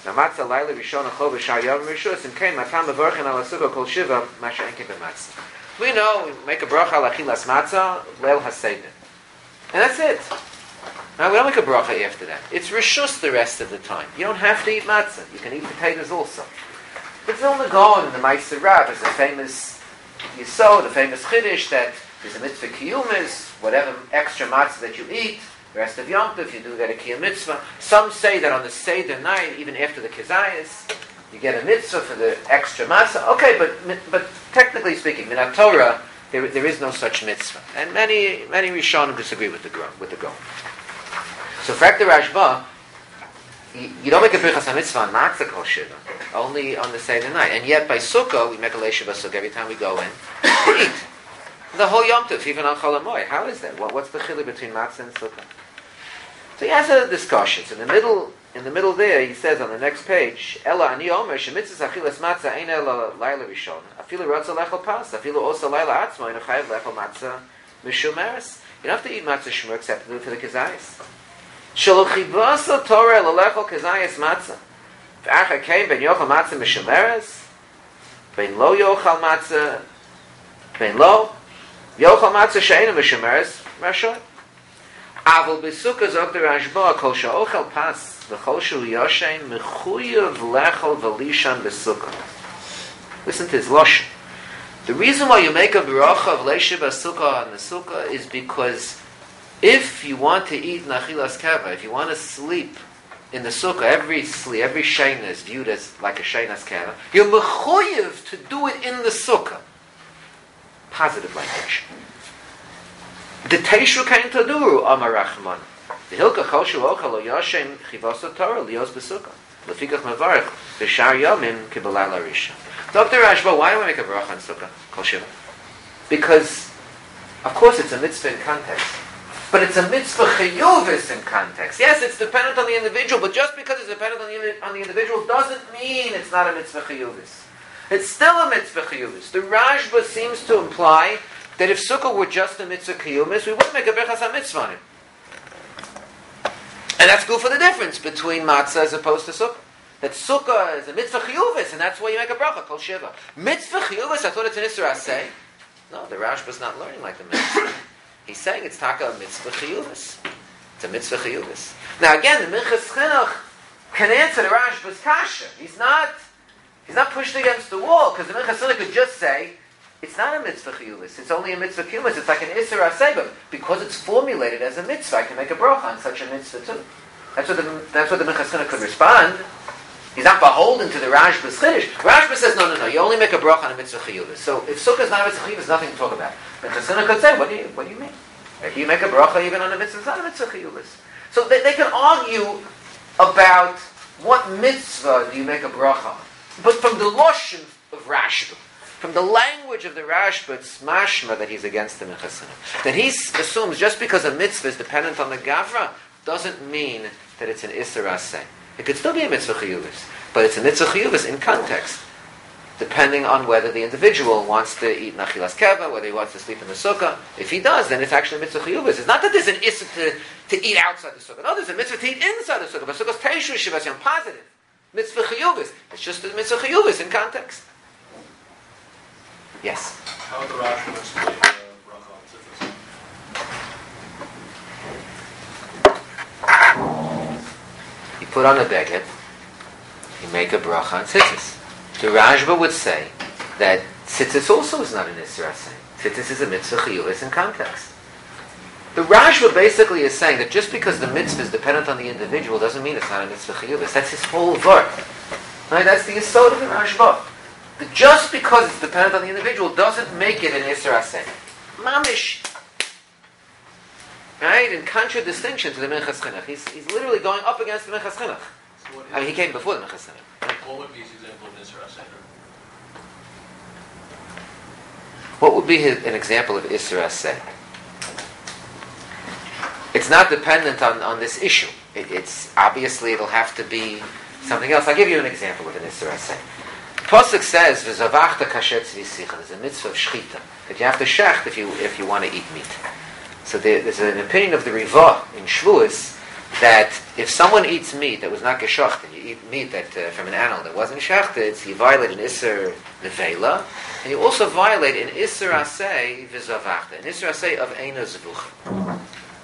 Matzah Laila Rishon Achol B'Shar Yom Rishus and Kain Matam Bevorchen Al Sukkah Kol Shiva Masha Enke B'Matzah. We know we make a bracha al achilas matzah leil haseder, and that's it. Now we don't make a bracha after that. It's rishus the rest of the time. You don't have to eat matzah. You can eat potatoes also. But Vilna Gaon in the Meister Rav is a famous yisod, a famous chiddush that there's a mitzvah kiyumis, whatever extra matzah that you eat. The rest of Yom Tov, you do get a kiyum mitzvah. Some say that on the Seder night, even after the Kizayas, you get a mitzvah for the extra matzah. Okay, but technically speaking, in Torah, there is no such mitzvah. And many Rishonim disagree with the Gaon. So for the Rashba, you don't make a birchas mitzvah on matzah kol shiva, only on the Seder night. And yet by Sukkah, we make a leisha b'sukkah every time we go in to eat. The whole Yom Tov, even on Chol HaMoed. How is that? What's the chili between matzah and Sukkah? So he has a discussion. So in the middle there, he says on the next page, Ela ani omer shemitzvah achilas matzah ein ela laila rishon. Afilu rotza lechol pas. Afilu osa laila atzma inu chayav lechol matzah mishumeres. You don't have to eat matzah shmur except to do it for the kizayis. Shelo chibasa Torah lelechol kizayis matzah. V'acha kein ben yochal matzah mishumeres. Ben lo yochal matzah. Ben lo yochal matzah she'enu mishumeres. Rashon. Aval b'sukkah zok the Rashba kol she'ochel pas v'chol she'u yoshein mechuyev lechol v'lishan b'sukkah. Listen to his lashon. The reason why you make a bracha of leisha b'sukkah on the sukkah is because if you want to eat nachilas keva, if you want to sleep in the sukkah, every shayna is viewed as like a shaynas keva, you're mechuyev to do it in the sukkah. Positive language. The Teishu kain taduru, Amar Rachman. The Hilka Choshu Ochel Lo Yoshem Chivasa Torah Lios B'Sukkah. Lefikach Mavarech B'Shar Yomim Kibalal Arisha. Dr. Rashba, why do we make a bracha on Sukkah? Kol Shiva. Because, of course, it's a mitzvah in context. But it's a mitzvah chiyuvis in context. Yes, it's dependent on the individual, but just because it's dependent on the individual doesn't mean it's not a mitzvah chiyuvis. It's still a mitzvah chiyuvis. The Rashba seems to imply that if Sukkah were just a mitzvah kiyumis, we wouldn't make a berachas ha-mitzvah on it. And that's good for the difference between matzah as opposed to Sukkah. That Sukkah is a mitzvah chiyuvis, and that's why you make a bracha, kol shiva. Mitzvah chiyuvis, I thought it's an Isra Aseh. No, the Rashba's not learning like the mitzvah. He's saying it's taka a mitzvah chiyuvis. It's a mitzvah chiyuvis. Now again, the Minchas Chinuch can answer the Rashba's kasha. He's not pushed against the wall, because the Minchas Chinuch could just say, it's not a mitzvah chiyuvis. It's only a mitzvah kiyumis. It's like an isser aseh, but because it's formulated as a mitzvah, I can make a bracha on such a mitzvah too. That's what the Minchas Chinuch could respond. He's not beholden to the Rashba's chiddush. Rashba says, no. You only make a bracha on a mitzvah chiyuvis. So if sukkah is not a mitzvah chiyuvis, nothing to talk about. Minchas Chinuch could say, what do you mean? Can you make a bracha even on a mitzvah? It's not a mitzvah chiyuvis. So they can argue about what mitzvah do you make a bracha on, but from the lashon of Rashba. From the language of the Rashba, it's mashma that he's against the Minchas Chinuch. That he assumes just because a mitzvah is dependent on the gavra doesn't mean that it's an isser aseh. It could still be a mitzvah chiyuvis, but it's a mitzvah chiyuvis in context, depending on whether the individual wants to eat nachilas keva, whether he wants to sleep in the sukkah. If he does, then it's actually a mitzvah chiyuvis. It's not that there's an isser to eat outside the sukkah. No, there's a mitzvah to eat inside the sukkah. But sukkah's teishu shivas yom positive. Mitzvah chiyuvis. It's just a mitzvah chiyuvis in context. Yes. How would the Rashba explain bracha on tzitzis? You put on a beged, you make a bracha on tzitzis. The Rashba would say that tzitzis also is not an isra aseh. Tzitzis is a mitzvah chiyuvis in context. The Rashba basically is saying that just because the mitzvah is dependent on the individual doesn't mean it's not a mitzvah chiyuvis. That's his whole vart. Right? That's the yesod of the Rashba. That just because it's dependent on the individual doesn't make it an Isser Aseh. Mamish. Right? In contradistinction to the Minchas Chinuch. He's literally going up against the Minchas Chinuch. So he came before the Minchas Chinuch. What would be his example of Isra Aseh? What would be an example of Isser Aseh? It's not dependent on this issue. It's obviously it'll have to be something else. I'll give you an example of an Isser Aseh. Pasuk says, "V'zavachta kasher tzvisicha." There's a mitzvah of shchita that you have to shecht if you want to eat meat. So there's an opinion of the Rivah in Shavuos that if someone eats meat that was not geshochten, you eat meat that from an animal that wasn't shechted, so you violate an Isser Nevela, and you also violate an Isser Aseh V'Zavachta, an Isser Aseh of Eina Zvuch.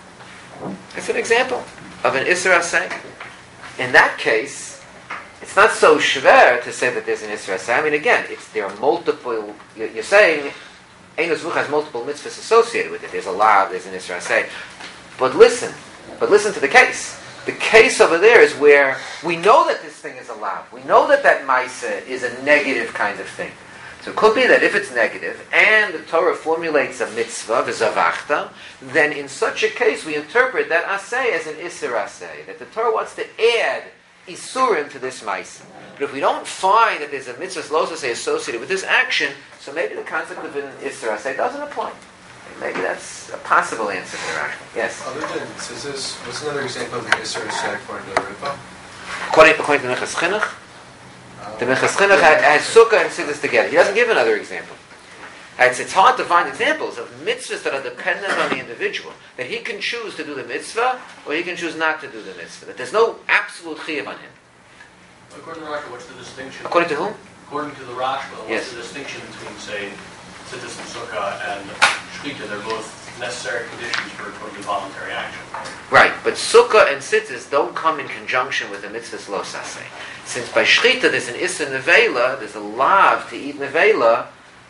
That's an example of an Isser Aseh. In that case, it's not so schwer to say that there's an Isser Aseh. I mean, again, there are multiple, you're saying Eina Zvuch has multiple mitzvahs associated with it. There's a lav, there's an Isser Aseh. But listen to the case. The case over there is where we know that this thing is a lav. We know that maisa is a negative kind of thing. So it could be that if it's negative, and the Torah formulates a mitzvah, v'zavachta, then in such a case we interpret that aseh as an isur aseh, that the Torah wants to add isurim to this maisa. But if we don't find that there's a mitzvah los aseh associated with this action, so maybe the concept of an isur aseh doesn't apply. Maybe that's a possible answer to the Rashi. Yes? Other than scissors, what's another example of the Isser Aseh according to the Ritva? According to Minchas Chinuch, the Minchas Chinuch has sukkah and scissors together. He doesn't give another example. It's hard to find examples of mitzvahs that are dependent on the individual. That he can choose to do the mitzvah, or he can choose not to do the mitzvah. That there's no absolute chiyuv on him. According to the Rashba, what's the distinction? According to whom? According to the Rashba, what's Yes. the distinction between, say, Tzitzis and Sukkah and Shechita? They're both necessary conditions for a totally voluntary action. Right, but sukkah and tzitzis don't come in conjunction with the mitzvahs lo saseh. Since by shechita there's an issa nevela, there's a lav to eat nevela,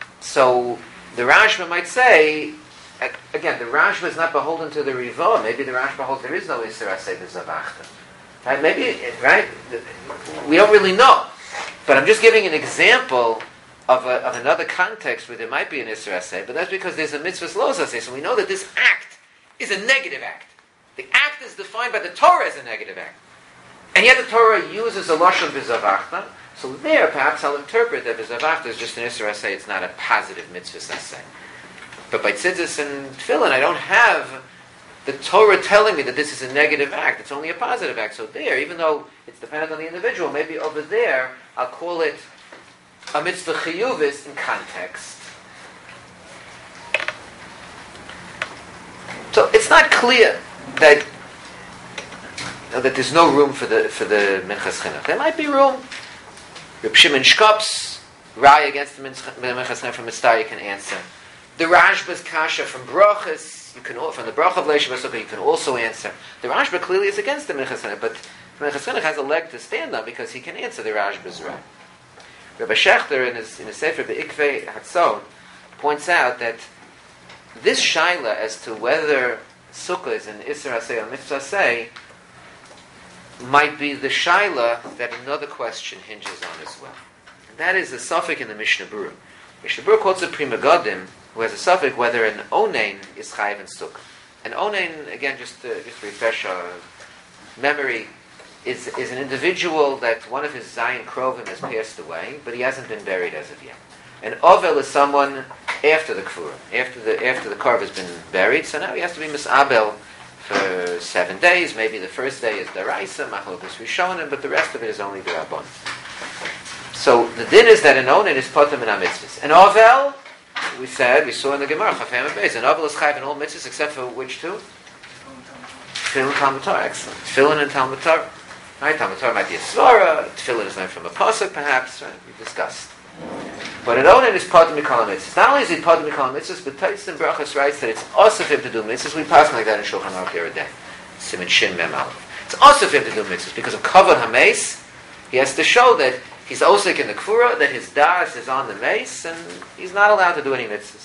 so the Rashba might say, again, the Rashba is not beholden to the Riva. Maybe the Rashba holds there is no issa aseh v'zavachta. Right? Maybe, right? We don't really know. But I'm just giving an example of another context where there might be an Isser Aseh, but that's because there's a mitzvah lo aseh, so we know that this act is a negative act. The act is defined by the Torah as a negative act. And yet the Torah uses a lashon v'zavachta, so there perhaps I'll interpret that v'zavachta is just an Isser Aseh, it's not a positive mitzvah aseh. But by tzitzis and tefillin, I don't have the Torah telling me that this is a negative act, it's only a positive act. So there, even though it's dependent on the individual, maybe over there I'll call it a mitzvah chiyuvis in context. So it's not clear that there's no room for the Minchas Chinuch. There might be room. Reb Shimon Shkop's Rai against the Minchas Chinuch from Mitzvah you can answer. The Rashba's kasha from Brachas, from the Brach of Leishav Sukkah, you can also answer. The Rashba clearly is against the Minchas Chinuch, but Minchas Chinuch has a leg to stand on because he can answer the Rashba's Rai. Rabbi Shechter in his Sefer Be'ikvei Hatzon points out that this shaila as to whether sukkah is an Isser Aseh or Mitzvah Aseh might be the shaila that another question hinges on as well. And that is the suffix in the Mishnah Berurah. Mishnah Berurah quotes a Prima Godim who has a suffix whether an onein is chayiv in sukkah. An onein, again, just to refresh our memory, is an individual that one of his Zayin Krovim has passed away, but he hasn't been buried as of yet. An Ovel is someone after the Kfura, after the Korv has been buried, so now he has to be Misabel for 7 days. Maybe the first day is Daraisa, Machlokas Rishonim, but the rest of it is only the Rabban. So the din is that an Onen is Potem in HaMitzvahs. An Ovel, we saw in the Gemara, Chafayim Beis, an Ovel is Chayiv in all mitzvahs except for which two? Tefillin and Talmud Torah, excellent. Tefillin and Talmud Torah. Right, Talmud Torah might be a svara. Tefillin is learned from a pasuk, perhaps. Right, we discussed. But an onen is part of mikol mitzvahs. Not only is it part of mikol mitzvahs, but Taitzin Brachas writes that it's also for him to do mitzvahs. We pass like that in Shulchan Aruch here a day. Siman Shin Mem Aleph. It's also for him to do mitzvahs because of kavod hameis. He has to show that he's osik in the kfura, that his das is on the mace, and he's not allowed to do any mitzvahs.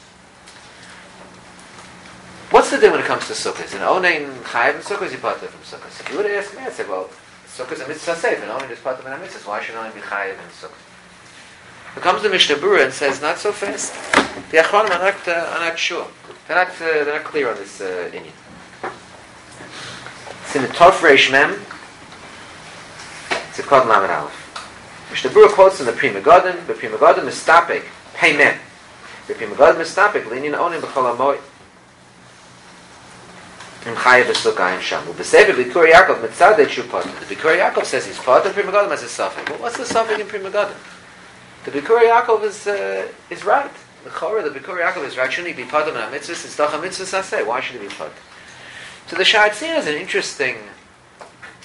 What's the deal when it comes to sukkahs? An onen chayiv in sukkahs, he part from sukkahs. If you would ask me, I'd say, well, sukkah is a mitzvah safe, and onen is part of an mitzvah. Why should onen be chayiv in sukkah? Here comes the Mishnah Berurah and says, not so fast. The Achronim are not sure. They're not clear on this inyan. It's in the Tov Reish Mem. It's a Kod Lamed Aleph. Mishnah Berurah quotes in the Prima Godim. The Prima Godim is stapik. Pei Mem. The Prima Godim is stapik. Linyan onen b'chol hamoy. The Bikur Yaakov says he's part of Prima Godim as a suffix. But what's the suffix in Prima Godim? The Bikur Yaakov is right. The Bikur Yaakov is right. Shouldn't he be part of a mitzvah? It's doch a mitzvah saseh. Why should he be part? So the Sha'atziyah is an interesting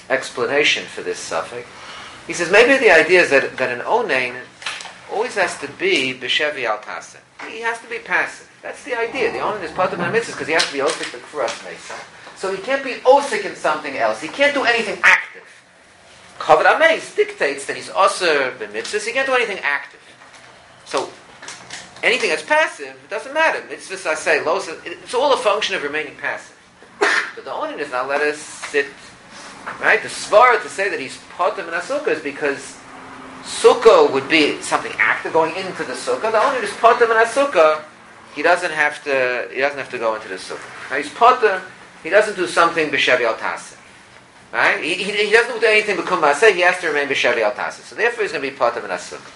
explanation for this suffix. He says maybe the idea is that an onain always has to be b'shevi al taseh. He has to be passive. That's the idea. The onain is part of my mitzvahs because he has to be osik the kfuras mesa. So he can't be osik in something else. He can't do anything active. Kavod Ameis dictates that he's osir b'mitzvahs. He can't do anything active. So anything that's passive, it doesn't matter. Mitzvahs, I say, it's all a function of remaining passive. But the onin is not let us sit, right? The svara to say that he's potem in a sukkah is because sukkah would be something active going into the sukkah. The onin is potem in a sukkah. He doesn't have to go into the sukkah. Now he's potem. He doesn't do something b'shevi al taseh. Right? He doesn't do anything b'kum b'aseh. He has to remain b'shevi al taseh. So therefore, he's going to be potem in a sukkah.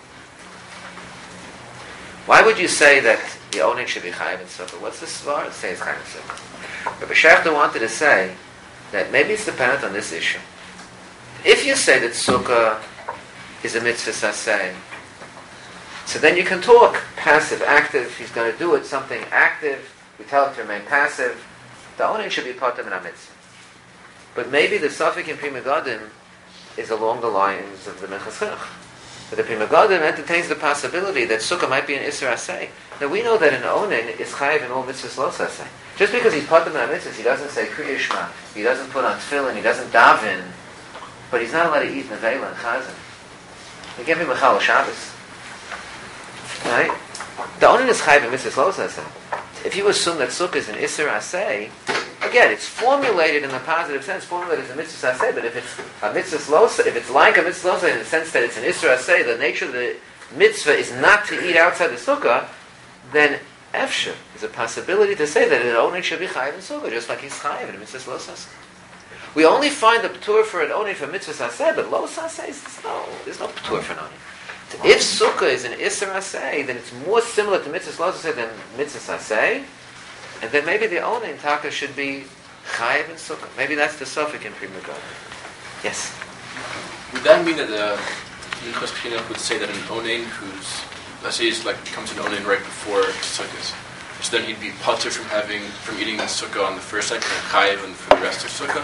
Why would you say that the onin should be chayiv in sukkah? What's the svar? Say it's chayiv in sukkah. Rabbi Shechter wanted to say that maybe it's dependent on this issue. If you say that sukkah is a mitzvah saseh, so then you can talk passive, active. He's going to do it, something active. We tell him to remain passive. The onin should be part of a mitzvah. But maybe the suffix in Pri Megadim is along the lines of the Minchas Chinuch. But the Pri Megadim entertains the possibility that sukkah might be an Isser Aseh. Now we know that an onin is chayiv in all mitzvahs lo saseh. Just because he's part of the mitzvahs, he doesn't say Kriya Shema, he doesn't put on tefillin, he doesn't daven, but he's not allowed to eat nevela and chazan. They give him a chal Shabbos. Right? The onin is chayiv in mitzvahs lo saseh. If you assume that sukkah is an Isser Aseh, again, it's formulated in the positive sense, formulated as a mitzvah aseh, but if it's a mitzvah losa, if it's like a mitzvah losa in the sense that it's an isra aseh, the nature of the mitzvah is not to eat outside the sukkah, then efshe is a possibility to say that an onin should be chayiv in sukkah, just like he's chayiv in a mitzvah losa. We only find the p'tur for an onin for mitzvah aseh, but losa aseh, there's no p'tur for an onin. If sukkah is an isra aseh, then it's more similar to mitzvah losa than mitzvah aseh. And then maybe the onin taka should be chayiv in sukkah. Maybe that's the suffix in Pri Megadim. Yes. Would that mean that the Minchas Chinuch would say that an onin who's, let's say, he's like becomes an onin right before sukkahs, so then he'd be patur from eating the sukkah on the first night and chayiv for the rest of sukkah?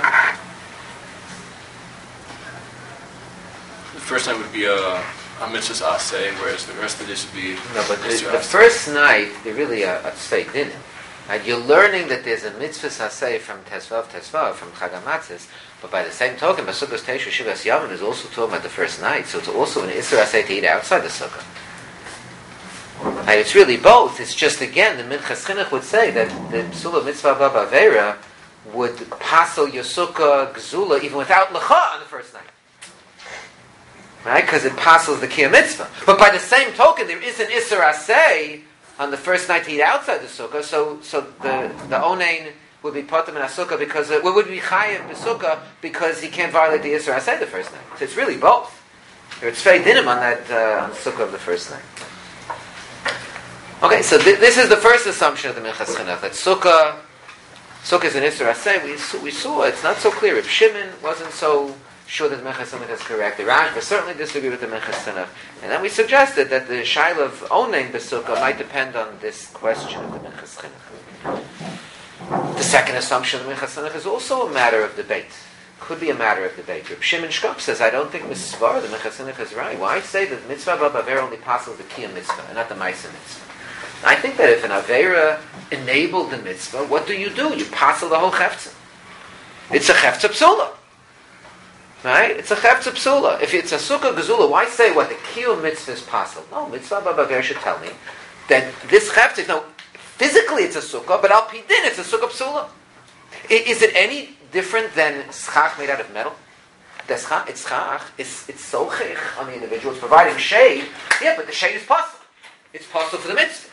The first night would be a mitzvah aseh, whereas the rest of this would be no. But the first night they're really a tzvei dinim. Right? You're learning that there's a mitzvah saseh from Tesvav, from Chag HaMatzos, but by the same token, Basukkos Teishu Shivas Yamin is also talking about the first night, so it's also an Isser Aseh to eat outside the sukkah. Right? It's really both. It's just, again, the Minchas Chinuch would say that the Psula Mitzvah Baba Vera would passel your sukkah gzula even without lecha on the first night. Right? Because it passels the Kiyah Mitzvah. But by the same token, there is an Isser Aseh on the first night to eat outside the sukkah, so the onain would be potem in a sukkah because would be chayiv the sukkah because he can't violate the Isra Aseh the first night. So it's really both. It's very dinim on that on the sukkah of the first night. Okay, so this is the first assumption of the Minchas Chinuch that sukkah is an Isra Aseh. We saw it's not so clear. If Shimon wasn't so sure that the Minchas Chinuch is correct, the Rashba certainly disagreed with the Minchas Chinuch. And then we suggested that the shaila of onain b'sukkah might depend on this question of the Minchas Chinuch. The second assumption of the Minchas Chinuch is also a matter of debate. Could be a matter of debate. Reb Shimon Shkop says, I don't think Misvar, the Minchas Chinuch is right. Why say that mitzvah b'aver only passes the Kiyah mitzvah and not the Maisa mitzvah? I think that if an Avera enabled the mitzvah, what do? You passel the whole cheftzah. It's a cheftzah psula. Right? It's a cheftzah psula. If it's a sukkah gezula, why say what the kiyum mitzvah is passel? No, mitzvah b'aver should tell me that this cheftzah, no, physically it's a sukkah, but al pidin it's a sukkah psula. Is it any different than schach made out of metal? It's schach, it's sochich on the individual. It's providing shade. Yeah, but the shade is possible. It's possible for the mitzvah.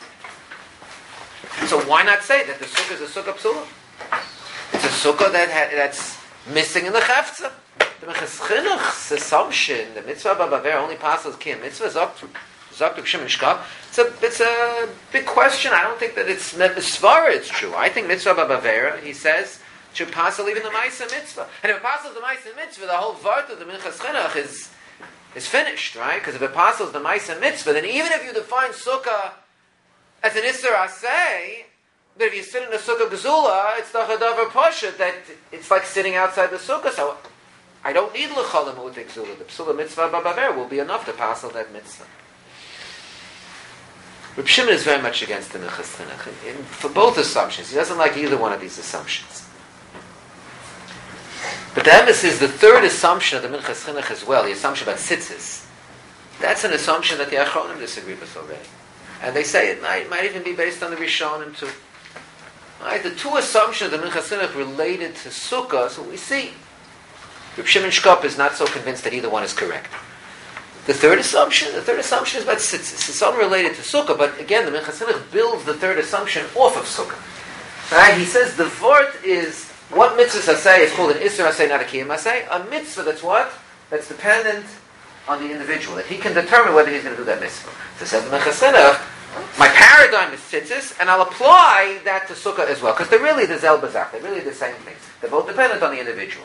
So why not say that the sukkah is a sukkah psula? It's a sukkah that's missing in the cheftzah. The Minchas Chinuch's assumption, the mitzvah b'aver only passes kiyum mitzvah, Zok Shimon Shkop. It's a big question. I don't think that it's Svara. It's true. I think mitzvah b'aver, he says, should passel even the Maisa mitzvah. And if it passels the Maisa mitzvah, the whole vart of the Minchas Chinuch is finished, right? Because if it passels the Maisa mitzvah, then even if you define sukkah as an Isser Aseh, but if you sit in the sukkah gezula, it's the Chadavar Poshet that it's like sitting outside the sukkah. So I don't need l'chol mu'utik zula. The psula mitzvah babaver will be enough to pass on that mitzvah. Reb Shimon is very much against the Minchas Chinuch for both assumptions. He doesn't like either one of these assumptions. But the emes is the third assumption of the Minchas Chinuch as well, the assumption about tzitzis. That's an assumption that the Achronim disagree with already. And they say it might even be based on the Rishonim too. Right? The two assumptions of the Minchas Chinuch related to Sukkah, so we see Reb Shimon Shkop is not so convinced that either one is correct. The third assumption is about tzitzis. It's unrelated to Sukkah, but again, the Minchas Chinuch builds the third assumption off of Sukkah. Right? He says the vort is, what mitzvahs asay is called an Isser asay, not a Kiyam asay? A mitzvah that's what? That's dependent on the individual, that he can determine whether he's going to do that mitzvah. So says the Minchas Chinuch, my paradigm is tzitzis, and I'll apply that to Sukkah as well, because they're really the zel bazach, they're really the same things. They're both dependent on the individual.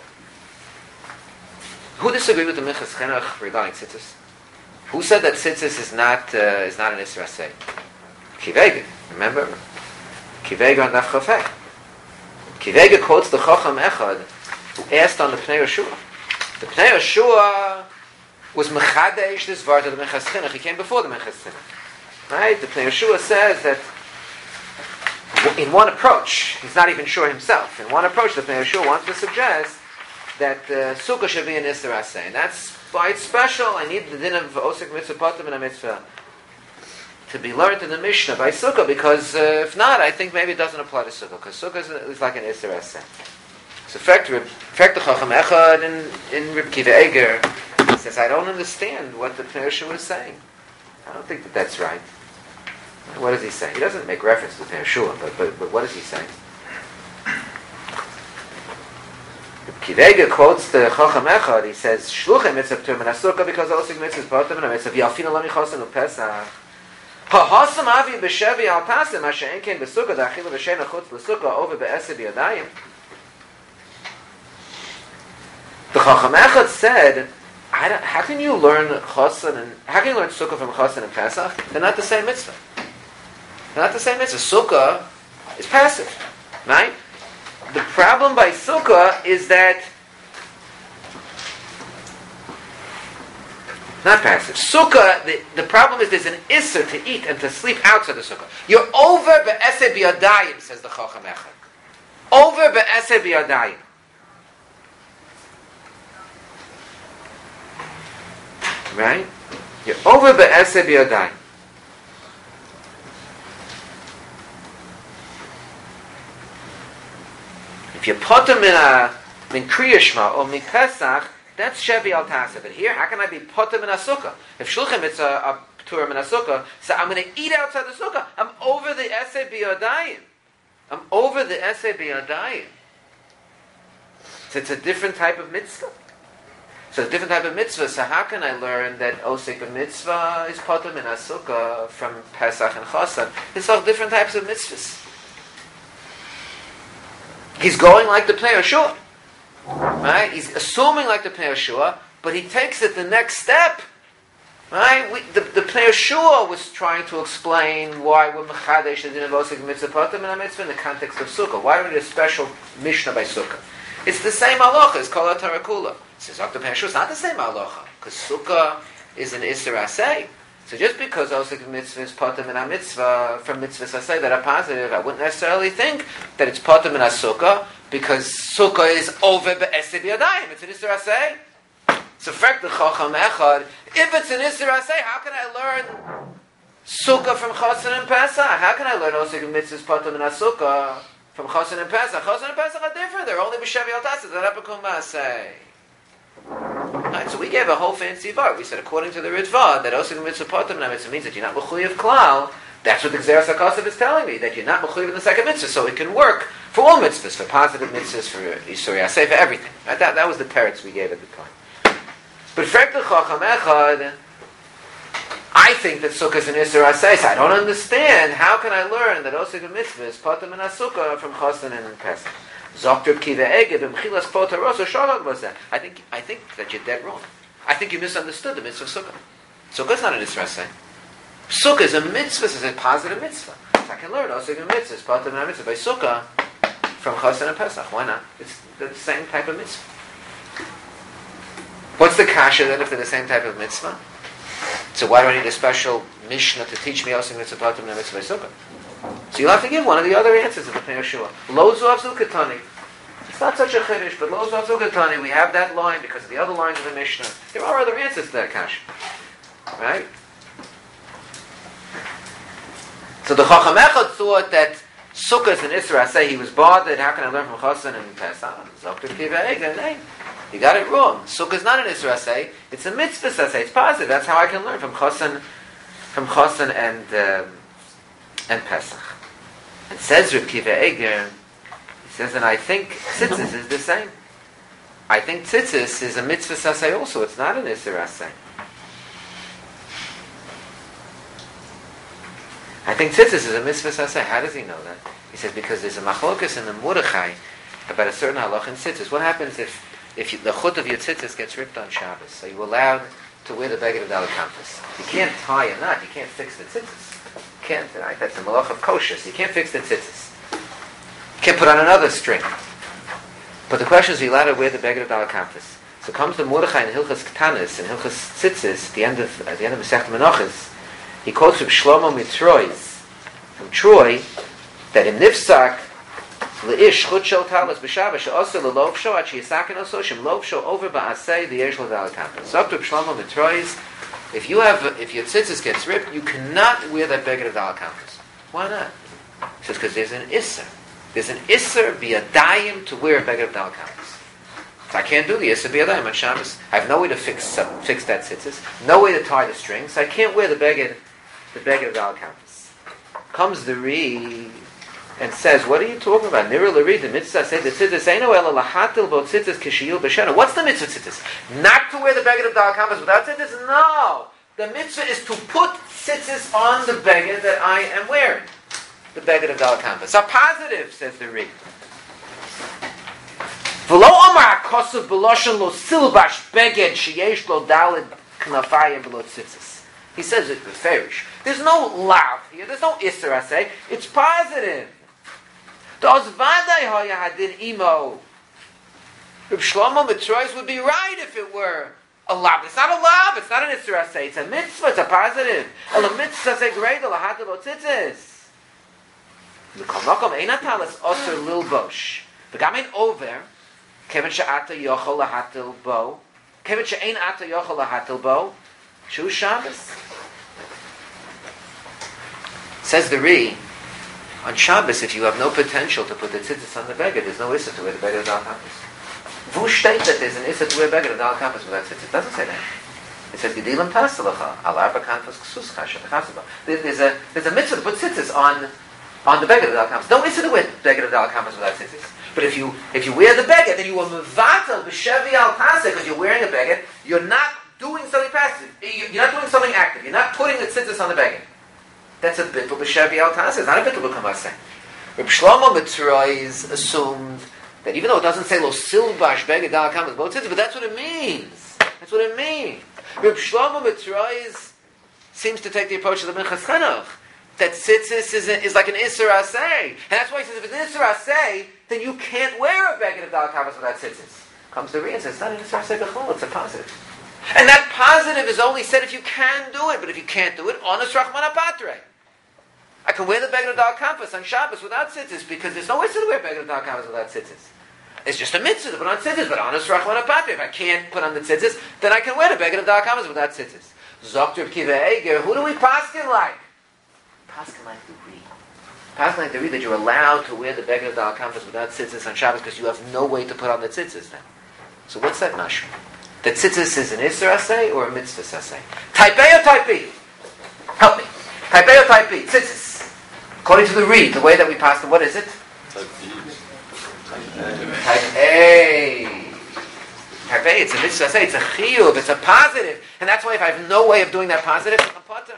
Who disagreed with the Minchas Chinuch regarding tzitzis? Who said that tzitzis is not an Isra Asay? Kivega, remember? Kivega on Daf Chafei. Kivega quotes the Chacham Echad who asked on the Pnei Yeshua. The Pnei Yeshua was mechadesh this vart of the Minchas Chinuch. He came before the Minchas Chinuch. Right? The Pnei Yeshua says that in one approach, he's not even sure himself, in one approach the Pnei Yeshua wants to suggest that Sukkah should be an Isra Asay. And that's why it's special. I need the din of Osik Mitzvah Potem and a Mitzvah to be learned in the Mishnah by Sukkah, because if not, I think maybe it doesn't apply to Sukkah, because Sukkah is like an Isra Asay. So the Chacham Echad in Reb Kiva Eger says, I don't understand what the Pnei Yeshua is saying. I don't think that that's right. What does he say? He doesn't make reference to Pnei Yeshua, but what does he say? Kivega quotes the Chacham Echad. He says, "Shluchem mitzvah p'tur min hasukah because osig mitzvah is potem min mitzvah v'yalfina lami chosin u'pesach. Ha'hasam avi b'shevi al tasim asher ein kein b'sukkah da'achila v'sheina chutz l'sukkah over be'esed yadayim." The Chacham Echad said, "How can you learn chosin and how can you learn sukkah from chosin and pesach? They're not the same mitzvah. They're not the same mitzvah. Sukkah is passive, right?" The problem by Sukkah is that not passive. Sukkah, the problem is there's an Isser to eat and to sleep outside the Sukkah. You're over be'eseh b'yadayim, says the Chacham Echad. Over be'eseh b'yadayim. Right? You're over be'eseh b'yadayim. If you put them in Kriya Shema or min Pesach, that's Shevi al Tasa. But here, how can I be put them in a Sukkah? If Shluchim it's a Pturim in a Sukkah, so I'm going to eat outside the Sukkah. I'm over the Eseh B'Yadayim. I'm over the Eseh B'Yadayim. So it's a different type of mitzvah. So a different type of mitzvah. So how can I learn that Osik mitzvah is put them in a Sukkah from Pesach and Chosan? It's all different types of mitzvahs. He's going like the Pnei Yeshua, right? He's assuming like the Pnei Yeshua, but he takes it the next step, right? The Pnei Yeshua was trying to explain why we're mechadesh the din of osik mitzvah potem and a mitzvah in the context of Sukkah. Why do we need a special Mishnah by Sukkah? It's the same halacha as Kol HaTorah Kula. Says Dr. Pnei Yeshua, it's not the same halacha because Sukkah is an Isser Asay. So just because osik mitzvah is potem and a mitzvah from mitzvahs asay that are positive, I wouldn't necessarily think that it's potem and a sukkah because sukkah is over be'esed yadayim. It's an isser asay. So fact the Chacham Echad, if it's an isser asay, how can I learn sukkah from Chosin and Pesach? How can I learn osik mitzvah is potem and a sukkah from Chosin and Pesach? Chosin and Pesach are different. They're only b'shevi al taseh. They're not b'kum ma'aseh. Right, so we gave a whole fancy bar. We said, according to the Ritva, that osik mitzvah potem and mitzvah means that you're not mechuyev klal. That's what the Gzeras HaKosav is telling me, that you're not mechuyev in the second mitzvah, so it can work for all mitzvahs, for positive mitzvahs, for Yisur Yaseh, for everything. Right? That was the teretz we gave at the time. But Frek the Chacham Echad, I think that sukkah is an Yisur Yaseh, so I don't understand, how can I learn that osik mitzvah is potem and sukkah from Chosin and Pesach? Zokter Kiva Ege b'mchilas kvot harosa shalad was that. I think that you're dead wrong. I think you misunderstood the mitzvah of sukkah. Sukkah is not an Isra Asay. Sukkah is a mitzvah, it's a positive mitzvah. So I can learn osik mitzvah, it's part of my mitzvah by sukkah from Chosin and Pesach. Why not? It's the same type of mitzvah. What's the kasha then if they're the same type of mitzvah? So why do I need a special mishnah to teach me also mitzvah and mitzvah sukkah? So you'll have to give one of the other answers of the Pnei Yehoshua. Lo zu avzukatani. It's not such a chiddush, but lo zu avzukatani, we have that line because of the other lines of the mishnah. There are other answers to that kasha. Right? So the Chacham Echad thought that sukkah is an Isra. I say he was bothered. How can I learn from Chassan and Pesach? Zokter Kiva Eger. No, you got it wrong. Sukkah is not an Isra. I say it's a mitzvah. I say it's positive. That's how I can learn from Chassan and Pesach. And says Reb Kiva Eger, he says, and I think tzitzis is the same. I think tzitzis is a mitzvah saseh also. It's not an Isra saseh. I think tzitzis is a mitzvah saseh. How does he know that? He says because there's a machlokas in the Mordechai about a certain halach in tzitzis. What happens if the chut of your tzitzis gets ripped on Shabbos? Are you allowed to wear the beged of Daled Kampos? You can't tie a knot. You can't fix the tzitzis. You can't. Right? That's the malach of kosher. So you can't fix the tzitzis. You can't put on another string. But the question is, are you allowed to wear the beged of Daled Kampos? So comes the Mordechai in Hilchas Ketanis and Hilchas Tzitzis at the end of Masechet Menachos. He quotes from Shlomo Mitrois, from Troy, that in Nifsak, Leish chut shel talis b'Shabbos she'oser lelov sho ad sheyisaken oso shem lov sho over ba'asei the yesh l'dal kampos. So up to Shlomo Mitrois, if your tzitzis gets ripped, you cannot wear that beged of dal kampos. Why not? He says because there's an isser. There's an isser b'yadayim to wear a beged of dal kampos. So I can't do the isser b'yadayim on Shabbos. I have no way to fix that tzitzis, no way to tie the strings. So I can't wear the beged of dal kampos. Comes the Ri and says, what are you talking about? Nira l'Ri, the mitzvah say the tzitzis eino ela lahatil bo tzitzis kishiyul b'shena. What's the mitzvah tzitzis? Not to wear the beged of dal kampos without tzitzis? No! The mitzvah is to put tzitzis on the beged that I am wearing. The beged of dal kampos. So positive, says the Ri. V'lo omar ha'kosuv b'loshen lo silbash beged sheyesh lo daled knafayim v'lo tzitzis. He says it with farish. There's no lav here. There's no isser, I say. It's positive. Does vaday haya hadin imo? Reb Shlomo Mitrois would be right if it were a lav. It's not a lav. It's not an isser, I say. It's a mitzvah. It's a positive. El a mitzvah say great. El a hatel lo tzitzis. L'kol makom ein atalas oser lil bosh. V'gam ein over. Kevin she'ata yochol lahatel bo. Kevin she'ein ata yochol lahatel bo. Shu Shabbos. Says the Ri, on Shabbos, if you have no potential to put the tzitzis on the beged, there's no issa to wear the beged of dal kampos. Vu state that there's an issa to wear beged of dal kampos without tzitzis. It doesn't say that. It says gedilim tasalacha al arba kanfos ksus kasha chasaba. There's a mitzvah to put tzitzis on the beged of dal kampos. No issa to wear beged of dal kampos without tzitzis. But if you wear the beged, then you are mevatel b'shevi al taseh because you're wearing a beged. You're not doing something passive. You're not doing something active. You're not putting the tzitzis on the beged. That's a bittul b'shevi al taseh. It's not a bittul b'kamaseh. Reb Shlomo Mitrois assumed that even though it doesn't say lo silbash beged dal kampos bo tzitzis, but that's what it means. That's what it means. Reb Shlomo Mitrois seems to take the approach of the Minchas Chinuch that tzitzis is like an isser aseh, and that's why he says if it's an isser aseh, then you can't wear a beged of dal kampos without tzitzis. Comes the Ri and says it's not an isser aseh b'chol. It's a positive. And that positive is only said if you can do it, but if you can't do it, honest rachman apatre. I can wear the beged of dal kampos on Shabbos without tzitzis because there's no way to wear beged of dal kampos without tzitzis. It's just a mitzvah to put on tzitzis, but honest rachman apatre. If I can't put on the tzitzis, then I can wear the beged of dal kampos without tzitzis. Zokter Kiva Eger, who do we paskin like? Paskin like the Ri. Paskin like the Ri that you're allowed to wear the beged of dal kampos without tzitzis on Shabbos because you have no way to put on the tzitzis then. So what's that mashma? That tzitzis is an isser aseh or a mitzvah aseh? Type A or type B? Help me. Type A or type B? Tzitzis. According to the Ri, the way that we passed it, what is it? Type B. Type A. Type A, it's a mitzvah aseh, it's a chiyuv, it's a positive. And that's why if I have no way of doing that positive, I'm potter.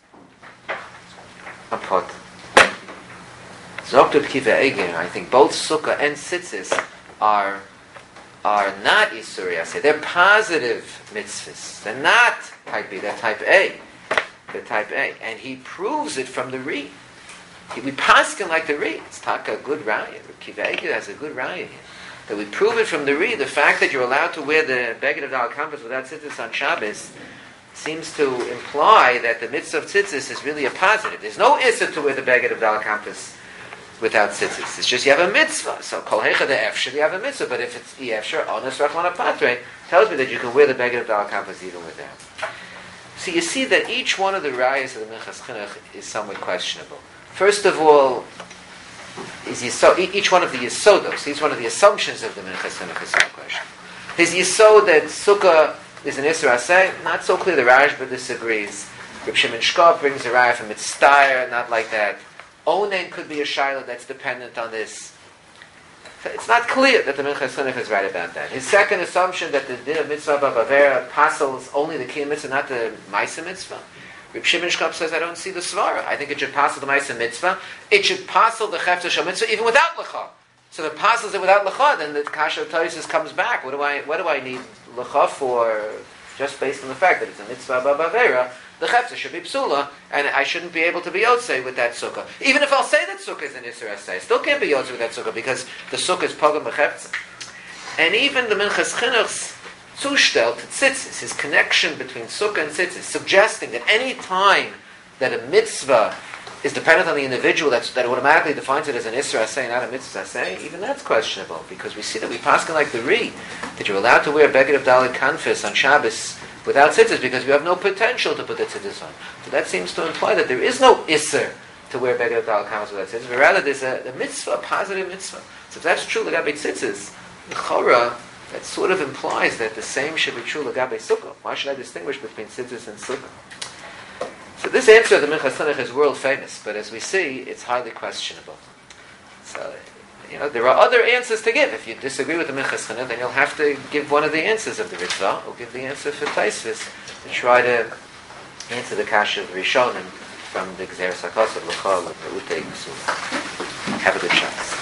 I'm potter. Zokter Kiva Eger, I think both sukkah and tzitzis are not Isuri Aseh. They're positive mitzvahs. They're not type B, they're type A. They're type A. And he proves it from the Ri. We paskin like the Ri. It's taka a good raya. Kiva Eger has a good raya here. that we prove it from the Ri, the fact that you're allowed to wear the beged of Dal Kampas without tzitzis on Shabbos seems to imply that the mitzvah of tzitzis is really a positive. There's no issa to wear the beged of Dal Kampas without tzitzis. It's just you have a mitzvah. So kol hecha de efshar, you have a mitzvah. But if it's efshar, onas rachman apatre, tells me that you can wear the beged of Dal Kampas even with that. So you see that each one of the rayas of the Minchas Chinuch is somewhat questionable. First of all, each one of the yisodos, each one of the assumptions of the Minchas Chinuch is some question. His yisod that sukkah is an Isra Aseh, not so clear. The Rashba disagrees. Reb Shimon Shkop brings a raya from Mitztayr, not like that. Onen could be a shaila that's dependent on this. So it's not clear that the Minchas Chinuch is right about that. His second assumption that the din of mitzvah b'avera passes only the kiyum mitzvah, not the ma'aseh mitzvah. Reb Shimon Shkop says, I don't see the svara. I think it should pass the ma'aseh mitzvah. It should pass the chefta shel mitzvah even without lecha. So if it passes it without lecha, then the kasha of Tosis comes back. What do I need lecha for? Just based on the fact that it's a mitzvah b'avera, the chefza should be psula, and I shouldn't be able to be yotzei with that sukkah. Even if I'll say that sukkah is an isra asay, I still can't be yotzei with that sukkah because the sukkah is pagam b'chefza. And even the Minchas Chinuch's zustel to tzitzis, his connection between sukkah and tzitzis, suggesting that any time that a mitzvah is dependent on the individual, that automatically defines it as an isra asay, not a mitzvah asay, even that's questionable, because we see that we paskin like the Ri, that you're allowed to wear a beged of dalit kanfis on Shabbos without tzitzis because you have no potential to put the tzitzis on. So that seems to imply that there is no isser to wear beged of dalit kanfis without tzitzis, but rather there's a mitzvah, a positive mitzvah. So if that's true, l'gabe tzitzis, the chora, that sort of implies that the same should be true l'gabe sukkah. Why should I distinguish between tzitzis and sukkah? So this answer of the Minchas Chinuch is world famous, but as we see, it's highly questionable. So, there are other answers to give. If you disagree with the Minchas Chinuch, then you'll have to give one of the answers of the Ritva, or give the answer for Taisvis, to try to answer the kasha of Rishonim from the Gzeres HaKosov, L'chol, L'Utei, Have a good chance.